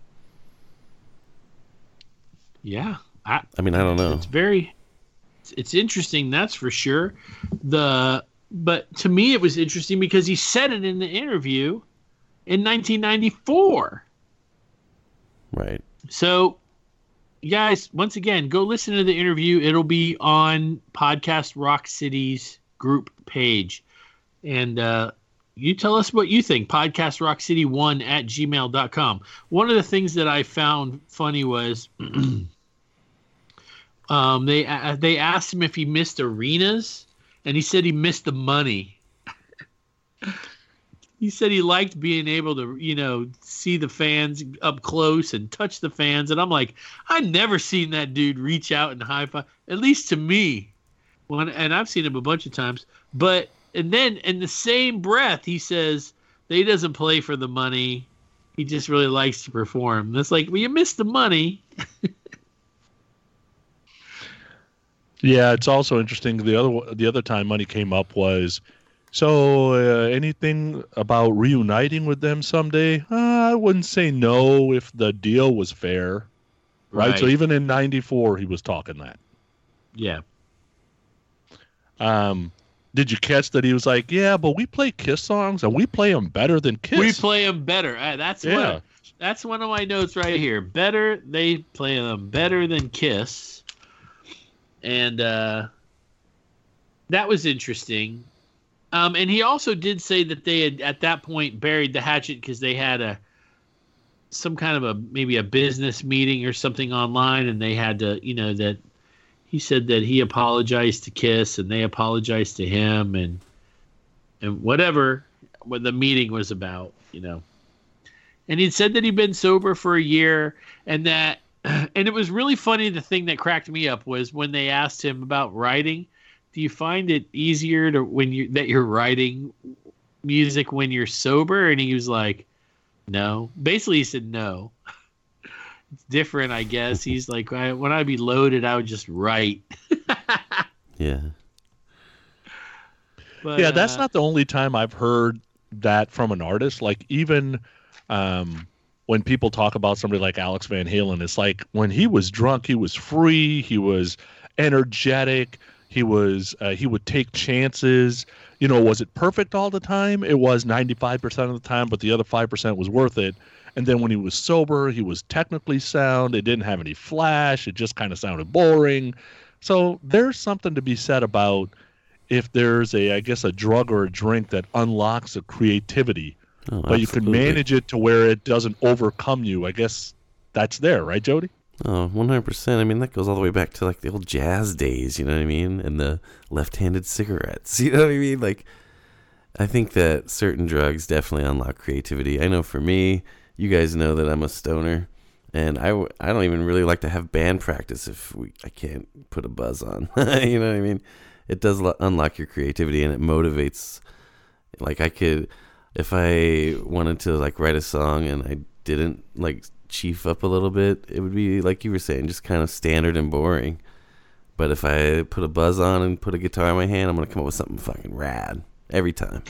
Yeah. I,
I mean, I don't know.
It's very, it's, it's interesting. That's for sure. The but to me it was interesting because he said it in the interview in nineteen ninety-four.
Right.
So, you guys, once again, go listen to the interview. It'll be on Podcast Rock City's group page, and uh, you tell us what you think. Podcast Rock City one at gmail dot com. One of the things that I found funny was. Um, they uh, they asked him if he missed arenas, and he said he missed the money. He said he liked being able to, you know, see the fans up close and touch the fans. And I'm like, I never seen that dude reach out and high five, at least to me. When, and I've seen him a bunch of times. But and then in the same breath, he says that he doesn't play for the money. He just really likes to perform. And it's like, well, you missed the money.
Yeah, it's also interesting. The other the other time money came up was, so uh, anything about reuniting with them someday? Uh, I wouldn't say no if the deal was fair, right?
Right.
So even in ninety-four, he was talking that.
Yeah.
Um, did you catch that he was like, yeah, but we play Kiss songs and we play them better than Kiss.
We play them better. Uh, that's
Yeah.
what. That's one of my notes right here. Better, they play them better than Kiss. And uh, that was interesting. Um, and he also did say that they had at that point buried the hatchet because they had a some kind of a maybe a business meeting or something online, and they had to, you know, that he said that he apologized to Kiss and they apologized to him and and whatever what the meeting was about, you know. And he said that he'd been sober for a year, and that. And it was really funny. The thing that cracked me up was when they asked him about writing. Do you find it easier to when you that you're writing music when you're sober? And he was like, no. Basically, he said no. different, I guess. He's like, I, when I'd be loaded, I would just write.
Yeah.
But,
yeah, that's
uh,
not the only time I've heard that from an artist. Like even um, when people talk about somebody like Alex Van Halen, it's like when he was drunk, he was free, he was energetic, he was uh, he would take chances. You know, was it perfect all the time? It was ninety-five percent of the time, but the other five percent was worth it. And then when he was sober, he was technically sound. It didn't have any flash. It just kind of sounded boring. So there's something to be said about if there's a, I guess, a drug or a drink that unlocks a creativity,
Oh,
but you can
absolutely.
manage it to where it doesn't overcome you. I guess that's there, right, Jody?
Oh, one hundred percent. I mean, that goes all the way back to like the old jazz days, you know what I mean? And the left-handed cigarettes, you know what I mean? Like, I think that certain drugs definitely unlock creativity. I know for me, you guys know that I'm a stoner, and I, w- I don't even really like to have band practice if we I can't put a buzz on. You know what I mean? It does lo- unlock your creativity, and it motivates. Like, I could, if I wanted to like write a song and I didn't like chief up a little bit, it would be like you were saying, just kind of standard and boring. But if I put a buzz on and put a guitar in my hand, I'm gonna come up with something fucking rad every time.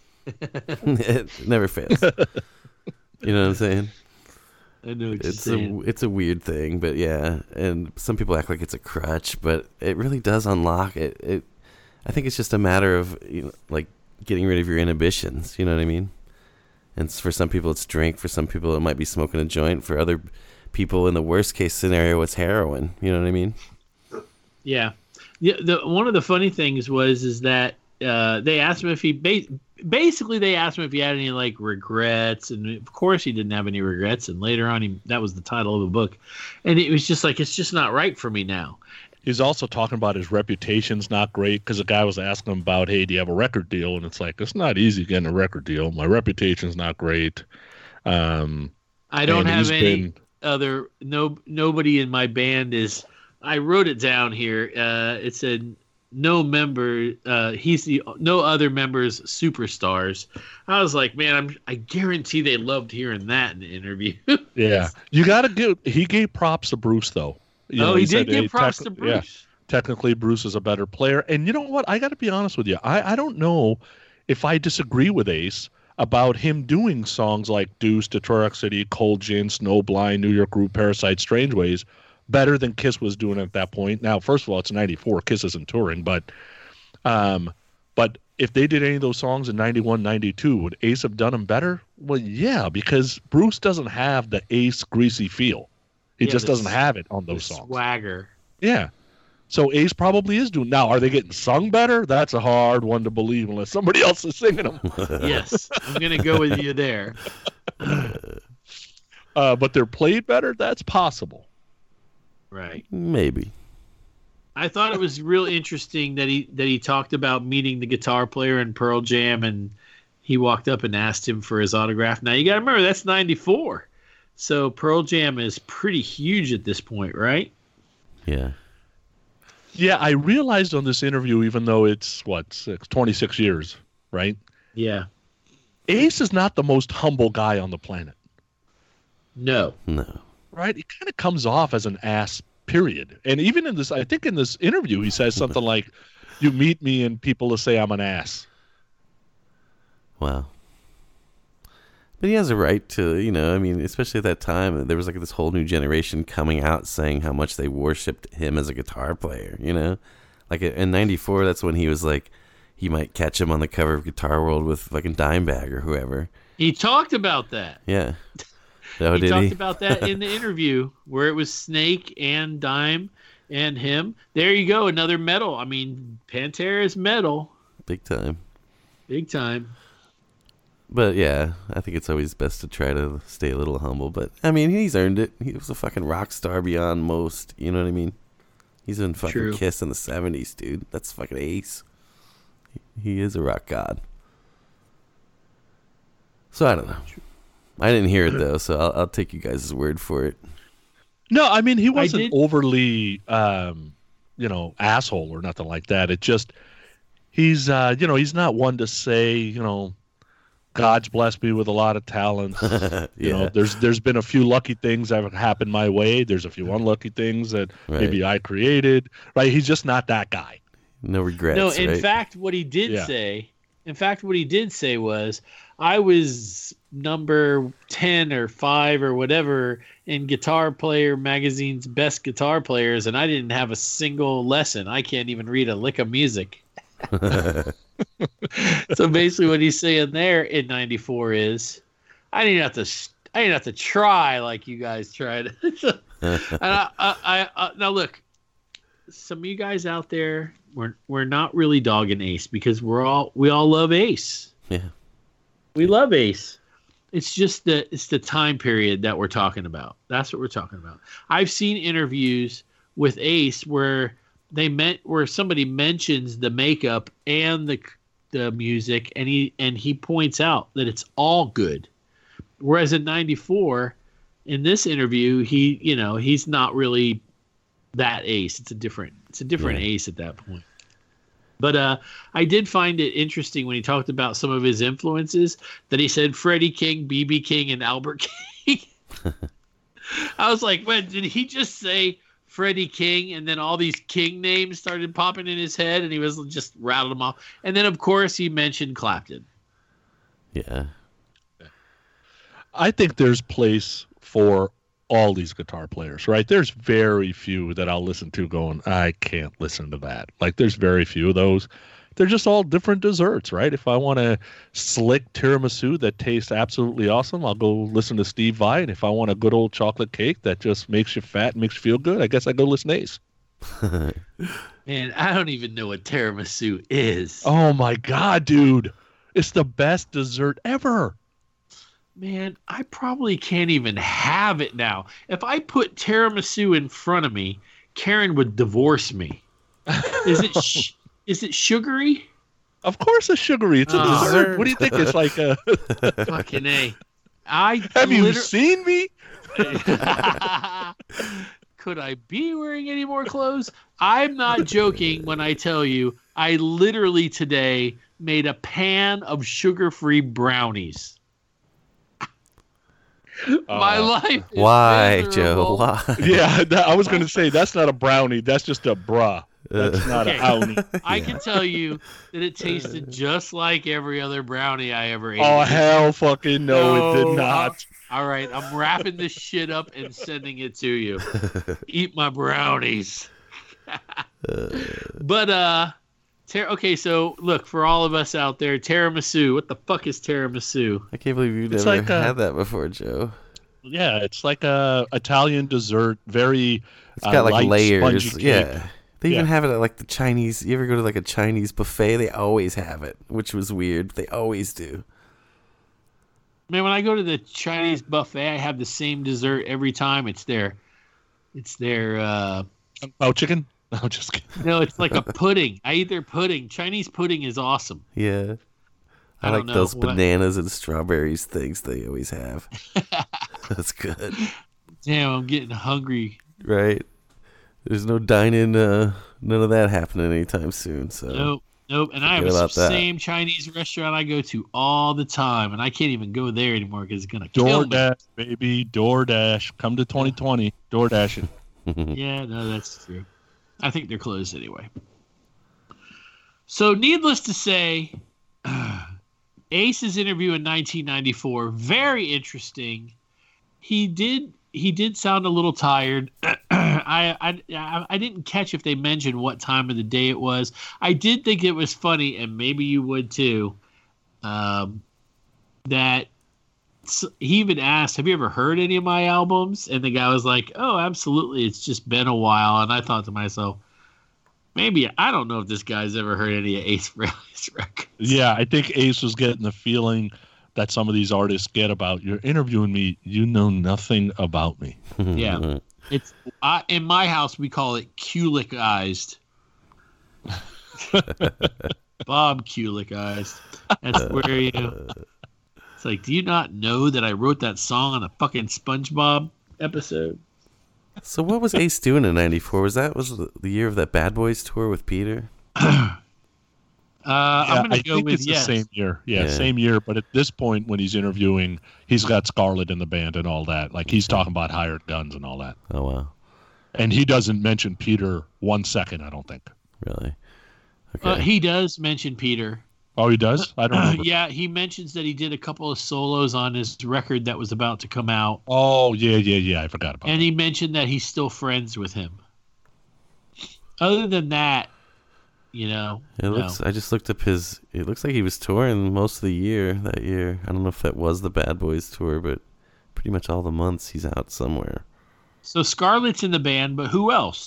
It never fails. You know what I'm saying?
I know what
It's
you're
a
saying.
it's a weird thing, but yeah. And some people act like it's a crutch, but it really does unlock it. It I think it's just a matter of, you know, like getting rid of your inhibitions. You know what I mean? And for some people, it's drink. For some people, it might be smoking a joint. For other people, in the worst case scenario, it's heroin. You know what I mean?
Yeah. Yeah. The, one of the funny things was is that uh, they asked him if he ba- basically they asked him if he had any like regrets, and of course he didn't have any regrets. And later on, he that was the title of the book, and it was just like, it's just not right for me now.
He's also talking about his reputation's not great because the guy was asking him about, hey, do you have a record deal? And it's like, it's not easy getting a record deal. My reputation's not great. Um,
I don't
and
have
he's
any
been-
other no nobody in my band is. I wrote it down here. Uh, it said no member. Uh, he's the no other members superstars. I was like, man, I'm. I guarantee they loved hearing that in the interview.
Yeah, you got to give. He gave props to Bruce though. You
oh,
know,
he, did
said,
give
hey,
props
tec-
to Bruce.
Yeah, technically, Bruce is a better player. And you know what? I got to be honest with you. I, I don't know if I disagree with Ace about him doing songs like Deuce, Detroit Rock City, Cold Gin, Snowblind, New York Group, Parasite, Strange Ways better than Kiss was doing at that point. Now, first of all, it's ninety-four. Kiss isn't touring, but um, but if they did any of those songs in ninety-one, ninety-two, would Ace have done them better? Well, yeah, because Bruce doesn't have the Ace greasy feel. He
Yeah,
just
the
doesn't
s-
have it on
The
those songs.
swagger.
Yeah. So Ace probably is doing. Now, are they getting sung better? That's a hard one to believe unless somebody else is singing them.
Yes, I'm gonna go with you there.
Uh, but they're played better. That's possible.
Right.
Maybe.
I thought it was real interesting that he that he talked about meeting the guitar player in Pearl Jam, and he walked up and asked him for his autograph. Now you got to remember that's ninety-four, so Pearl Jam is pretty huge at this point, right?
Yeah.
Yeah, I realized on this interview, even though it's what six, twenty-six years, right?
Yeah.
Ace is not the most humble guy on the planet,
No.
No.
right? He kind of comes off as an ass. Period. And even in this, I think in this interview, he says something like, "You meet me and people will say I'm an ass."
Wow. But he has a right to, you know, I mean, especially at that time, there was like this whole new generation coming out saying how much they worshipped him as a guitar player, you know? Like in ninety-four, that's when he was like, he might catch him on the cover of Guitar World with fucking Dimebag or whoever.
He talked about that.
Yeah. Oh,
he
did
talked
he?
about that in the interview where it was Snake and Dime and him. There you go, another metal. I mean, Pantera is metal,
Big time.
big time.
But yeah, I think it's always best to try to stay a little humble. But I mean, he's earned it. He was a fucking rock star beyond most. You know what I mean? He's in fucking
True.
Kiss in the seventies, dude. That's fucking Ace. He, he is a rock god. So I don't know. I didn't hear it though, so I'll, I'll take you guys' word for it.
No, I mean he wasn't
did-
overly, um, you know, asshole or nothing like that. It just he's, uh, you know, he's not one to say, you know, God's blessed me with a lot of talent.
yeah.
You know, there's there's been a few lucky things that have happened my way. There's a few unlucky things that
Right.
maybe I created. Right? He's just not that guy.
No regrets.
No, in
right?
fact, what he did
Yeah.
say, in fact, what he did say was, I was number ten or five or whatever in Guitar Player magazine's best guitar players, and I didn't have a single lesson. I can't even read a lick of music. So basically, what he's saying there in ninety-four is, I didn't have to, I didn't have to try like you guys tried. and I, I, I, I, now look, some of you guys out there, we're we're not really dogging Ace because we're all we all love Ace.
Yeah.
We love Ace. It's just the it's the time period that we're talking about. That's what we're talking about. I've seen interviews with Ace where they meant where somebody mentions the makeup and the the music, and he and he points out that it's all good. Whereas in ninety-four, in this interview, he you know he's not really that Ace. It's a different it's a different
Yeah.
Ace at that point. But uh, I did find it interesting when he talked about some of his influences that he said Freddie King, B B King, and Albert King. I was like, "When did he just say Freddie King?" And then all these King names started popping in his head, and he was just rattled them off. And then, of course, he mentioned Clapton.
Yeah.
I think there's place for all these guitar players, right? There's very few that I'll listen to going, I can't listen to that. Like, there's very few of those. They're just all different desserts, right? If I want a slick tiramisu that tastes absolutely awesome, I'll go listen to Steve Vai. And if I want a good old chocolate cake that just makes you fat and makes you feel good, I guess I go listen to Ace.
Man, I don't even know what tiramisu is.
Oh my God, dude. It's the best dessert ever.
Man, I probably can't even have it now. If I put tiramisu in front of me, Karen would divorce me. Is it sh- is it sugary?
Of course it's sugary. It's a
Oh.
dessert. What do you think? It's like a...
Fucking A. I
Have you
liter-
seen me?
Could I be wearing any more clothes? I'm not joking when I tell you I literally today made a pan of sugar-free brownies. My
Uh,
life is
Why, Joe?
miserable.
Why?
Yeah, that, I was going to say, that's not a brownie. That's just a bra. That's not
Okay.
a brownie.
I can tell you that it tasted just like every other brownie I ever ate.
Oh, hell fucking no, it
No.
did not.
All right, I'm wrapping this shit up and sending it to you. Eat my brownies. But uh, ter- okay. So look, for all of us out there, tiramisu. What the fuck is tiramisu?
I can't believe you've
It's
never
like a-
had that before, Joe.
Yeah, it's like a Italian dessert, very
It's got
uh,
like
light,
layers.
spongy cake.
Yeah. They even
Yeah.
have it at like the Chinese. You ever go to like a Chinese buffet? They always have it, which was weird. They always do.
Man, when I go to the Chinese buffet, I have the same dessert every time. It's their, it's their. Uh,
Oh, chicken? No, just kidding.
no, it's like a pudding. I eat their pudding. Chinese pudding is awesome.
Yeah. I,
I
like
don't know
those
what-
bananas and strawberries things they always have. That's good.
Damn, I'm getting hungry.
Right? There's no dining, uh, none of that happening anytime soon. So
Nope, nope. And I have
Forget
the
about that.
same Chinese restaurant I go to all the time, and I can't even go there anymore because it's gonna kill me.
DoorDash, baby. DoorDash. Come to twenty twenty. DoorDash it.
Yeah, no, that's true. I think they're closed anyway. So, needless to say, Ace's interview in nineteen ninety-four, very interesting. He did he did sound a little tired. I, I I didn't catch if they mentioned what time of the day it was. I did think it was funny, and maybe you would too. Um, that he even asked, "Have you ever heard any of my albums?" And the guy was like, "Oh, absolutely. It's just been a while." And I thought to myself, maybe I don't know if this guy's ever heard any of Ace Frehley's records.
Yeah, I think Ace was getting the feeling that some of these artists get about, you're interviewing me, you know nothing about me.
Yeah. It's I, in my house we call it Kulick-ized. Bob Kulick-ized. That's where you. It's like, do you not know that I wrote that song on a fucking SpongeBob episode?
So what was Ace doing in ninety-four? Was that was the the year of that Bad Boys tour with Peter?
Uh, I'm
Yeah,
going
I
to go
think
with
it's
yes.
the same year. Yeah,
Yeah.
same year. But at this point, when he's interviewing, he's got Scarlett in the band and all that. Like he's talking about hired guns and all that.
Oh wow,
And he doesn't mention Peter one second, I don't think.
really? Okay.
Uh, he does mention Peter.
Oh, he does? I don't remember.
Yeah, he mentions that he did a couple of solos on his record that was about to come out.
Oh, yeah, yeah, yeah. I forgot about
And
that.
he mentioned that he's still friends with him. Other than that, you know,
It
no.
looks. I just looked up his. It looks like he was touring most of the year that year. I don't know if that was the Bad Boys tour, but pretty much all the months he's out somewhere.
So Scarlett's in the band, but who else?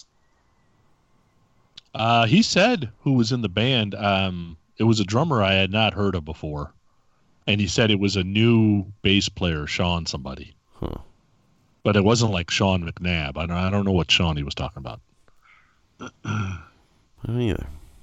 Uh, he said who was in the band. Um, it was a drummer I had not heard of before. And he said it was a new bass player, Sean somebody.
Huh.
But it wasn't like Sean McNabb. I don't, I don't know what Sean he was talking about.
I don't either.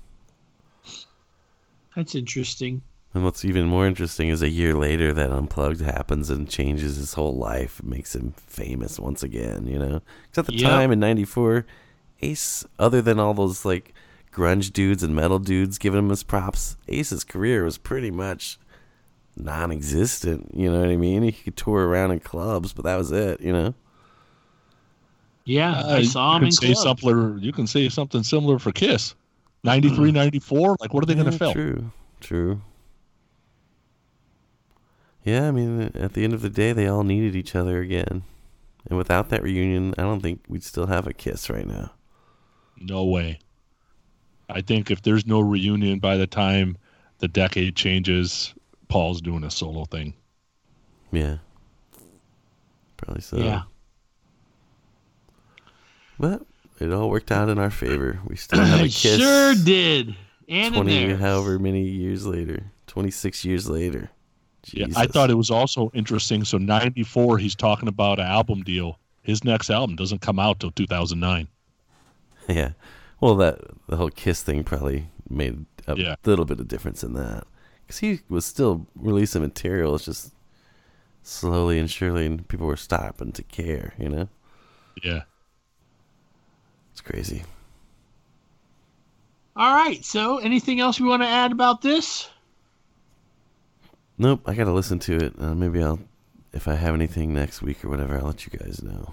That's interesting.
And what's even more interesting is a year later that Unplugged happens and changes his whole life, makes him famous once again, you know? Because at the
Yep.
time in ninety-four, Ace, other than all those like grunge dudes and metal dudes giving him his props, Ace's career was pretty much non-existent, you know what I mean? He could tour around in clubs, but that was it, you know?
Yeah,
Uh,
I saw
you
him
can
in
say
clubs.
something, You can say something similar for Kiss. ninety-three, ninety-four? Like, what are they going to
Yeah,
film?
True, true. Yeah, I mean, at the end of the day, they all needed each other again. And without that reunion, I don't think we'd still have a Kiss right now.
No way. I think if there's no reunion by the time the decade changes, Paul's doing a solo thing.
Yeah. Probably so.
Yeah.
But it all worked out in our favor. We still have a
It
Kiss.
sure did. And in
twenty,
there.
however many years later. twenty-six years later.
Yeah,
Jesus.
I thought it was also interesting. So ninety-four, he's talking about an album deal. His next album doesn't come out till two thousand nine.
Yeah. Well, that the whole Kiss thing probably made a
Yeah.
little bit of difference in that. Because he was still releasing material. It's just slowly and surely, and people were stopping to care, you know?
Yeah.
It's crazy.
All right. So, anything else we want to add about this?
Nope, I got to listen to it. Uh, maybe I'll, if I have anything next week or whatever, I'll let you guys know.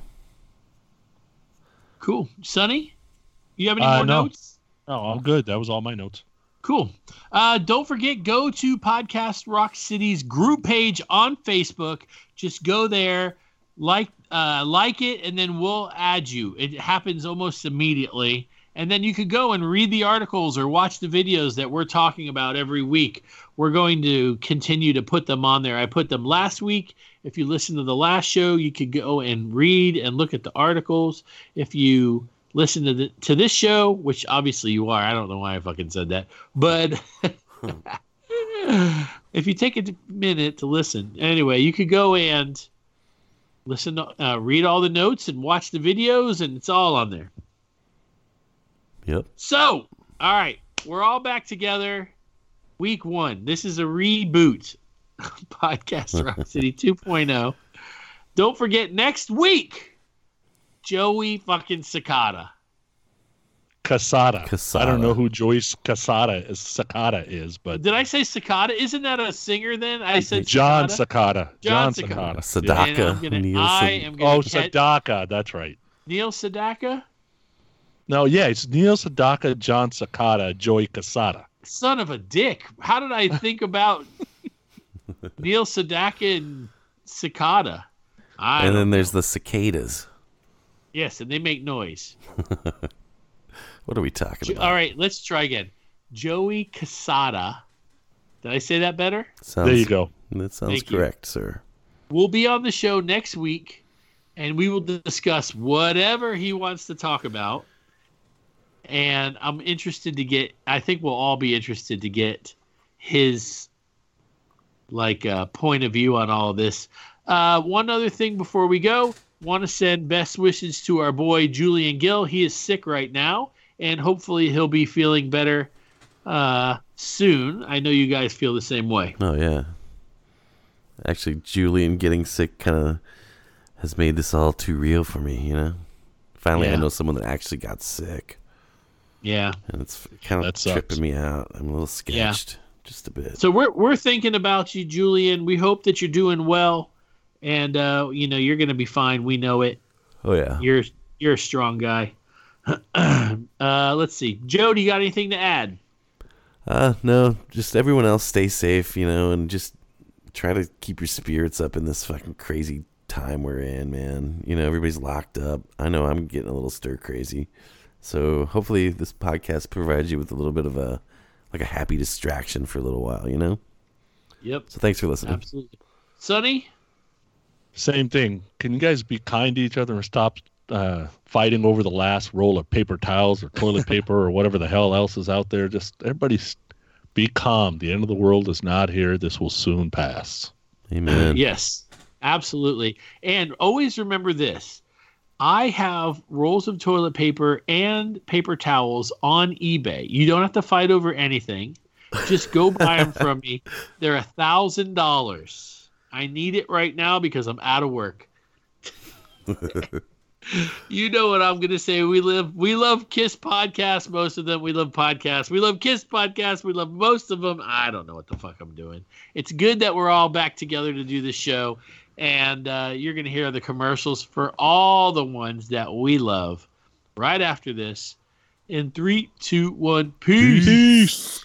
Cool. Sonny, you have any
Uh,
more
no.
notes?
No, I'm good. That was all my notes.
Cool. Uh, don't forget, go to Podcast Rock City's group page on Facebook. Just go there, like uh, like it, and then we'll add you. It happens almost immediately. And then you could go and read the articles or watch the videos that we're talking about every week. We're going to continue to put them on there. I put them last week. If you listen to the last show, you could go and read and look at the articles. If you listen to the, to this show, which obviously you are, I don't know why I fucking said that, but if you take a minute to listen, anyway, you could go and listen, to, uh, read all the notes and watch the videos, and it's all on there.
Yep.
So, all right, we're all back together. Week one. This is a reboot. Podcast Rock City two point oh. Don't forget, next week, Joey fucking Cicada.
Casada.
Casada.
I don't know who Joyce Casada is. Cicada is, but
Did I say Cicada? Isn't that a singer then? I said
John
Cicada.
Cicada.
John
John
Cicada.
Cicada.
And I'm
Sadaka.
gonna,
Neil
I
Sad-
am going
Oh,
to catch
Sadaka. That's right.
Neil Sedaka?
No, yeah, it's Neil Sedaka, John Cicada, Joey Casada.
Son of a dick. How did I think about Neil Sedaka and Cicada? I
And
don't
then
know.
there's the cicadas.
Yes, and they make noise.
What are we talking
Jo-
about?
All right, let's try again. Joey Casada. Did I say that better?
Sounds,
There you go.
That sounds
Thank you.
correct, sir.
We'll be on the show next week, and we will discuss whatever he wants to talk about. And I'm interested to get, I think we'll all be interested to get his like uh, point of view on all of this. Uh, one other thing before we go, want to send best wishes to our boy Julian Gill. He is sick right now, and hopefully he'll be feeling better uh, soon. I know you guys feel the same way.
Oh, yeah. Actually, Julian getting sick kind of has made this all too real for me, you know? Finally, I
Yeah.
know someone that actually got sick.
Yeah.
And it's kind
That
of
sucks.
tripping me out. I'm a little sketched, just a bit.
So we're we're thinking about you, Julian. We hope that you're doing well, and uh, you know you're going to be fine. We know it.
Oh yeah.
You're you're a strong guy. uh, let's see, Joe. Do you got anything to add?
Uh, no, just everyone else stay safe, you know, and just try to keep your spirits up in this fucking crazy time we're in, man. You know, everybody's locked up. I know I'm getting a little stir crazy. So hopefully this podcast provides you with a little bit of a, like a happy distraction for a little while, you know?
Yep.
So thanks for listening.
Absolutely. Sonny?
Same thing. Can you guys be kind to each other and stop uh, fighting over the last roll of paper towels or toilet paper or whatever the hell else is out there? Just everybody be calm. The end of the world is not here. This will soon pass.
Amen.
Yes, absolutely. And always remember this. I have rolls of toilet paper and paper towels on eBay. You don't have to fight over anything. Just go buy them from me. They're a thousand dollars. I need it right now because I'm out of work. You know what I'm gonna say. We live, we love Kiss podcasts. Most of them, we love podcasts. We love Kiss podcasts. We love most of them. I don't know what the fuck I'm doing. It's good that we're all back together to do this show, and uh, you're gonna hear the commercials for all the ones that we love right after this. In three, two, one, peace.
Peace.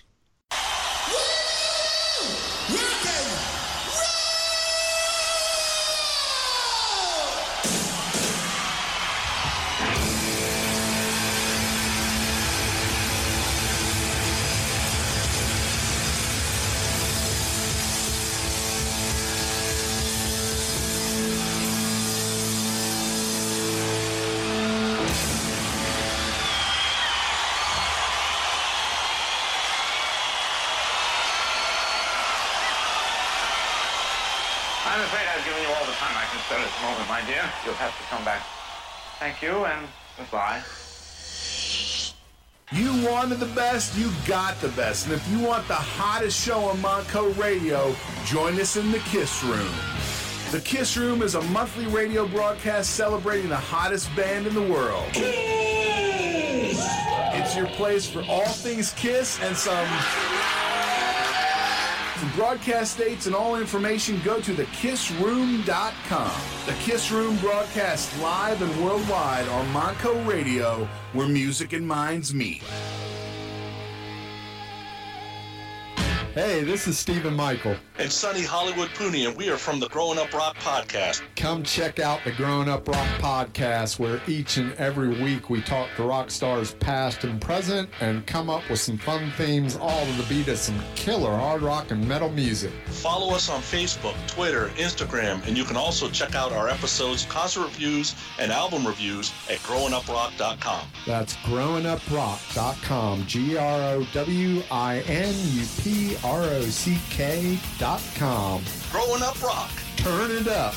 I'm afraid I've given you all the time I can spare at the moment, my dear. You'll have to come back. Thank you, and goodbye.
You wanted the best, you got the best. And if you want the hottest show on Monco Radio, join us in the Kiss Room. The Kiss Room is a monthly radio broadcast celebrating the hottest band in the world. Kiss! It's your place for all things Kiss and some... For broadcast dates and all information, go to the kiss room dot com. The Kiss Room broadcasts live and worldwide on Monco Radio, where music and minds meet.
Hey, this is Stephen Michael.
And Sonny Hollywood Pooney, and we are from the Growing Up Rock Podcast.
Come check out the Growing Up Rock Podcast, where each and every week we talk to rock stars past and present and come up with some fun themes, all to the beat of some killer hard rock and metal music.
Follow us on Facebook, Twitter, Instagram, and you can also check out our episodes, concert reviews, and album reviews at growing up rock dot com.
That's growing up rock dot com, G R O W I N U P R O C K dot com.
Growing Up Rock.
Turn it up.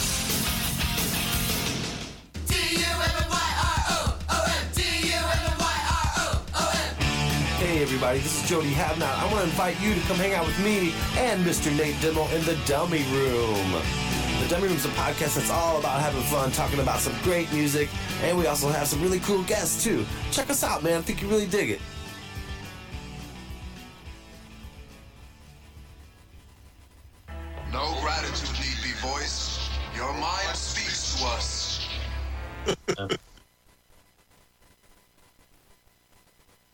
Hey everybody, this is Jody Havnot. I want to invite you to come hang out with me and Mister Nate Dimmel in the Dummy Room. The Dummy Room's a podcast that's all about having fun, talking about some great music, and we also have some really cool guests too. Check us out, man. I think you really dig it.
No gratitude need be voiced. Your mind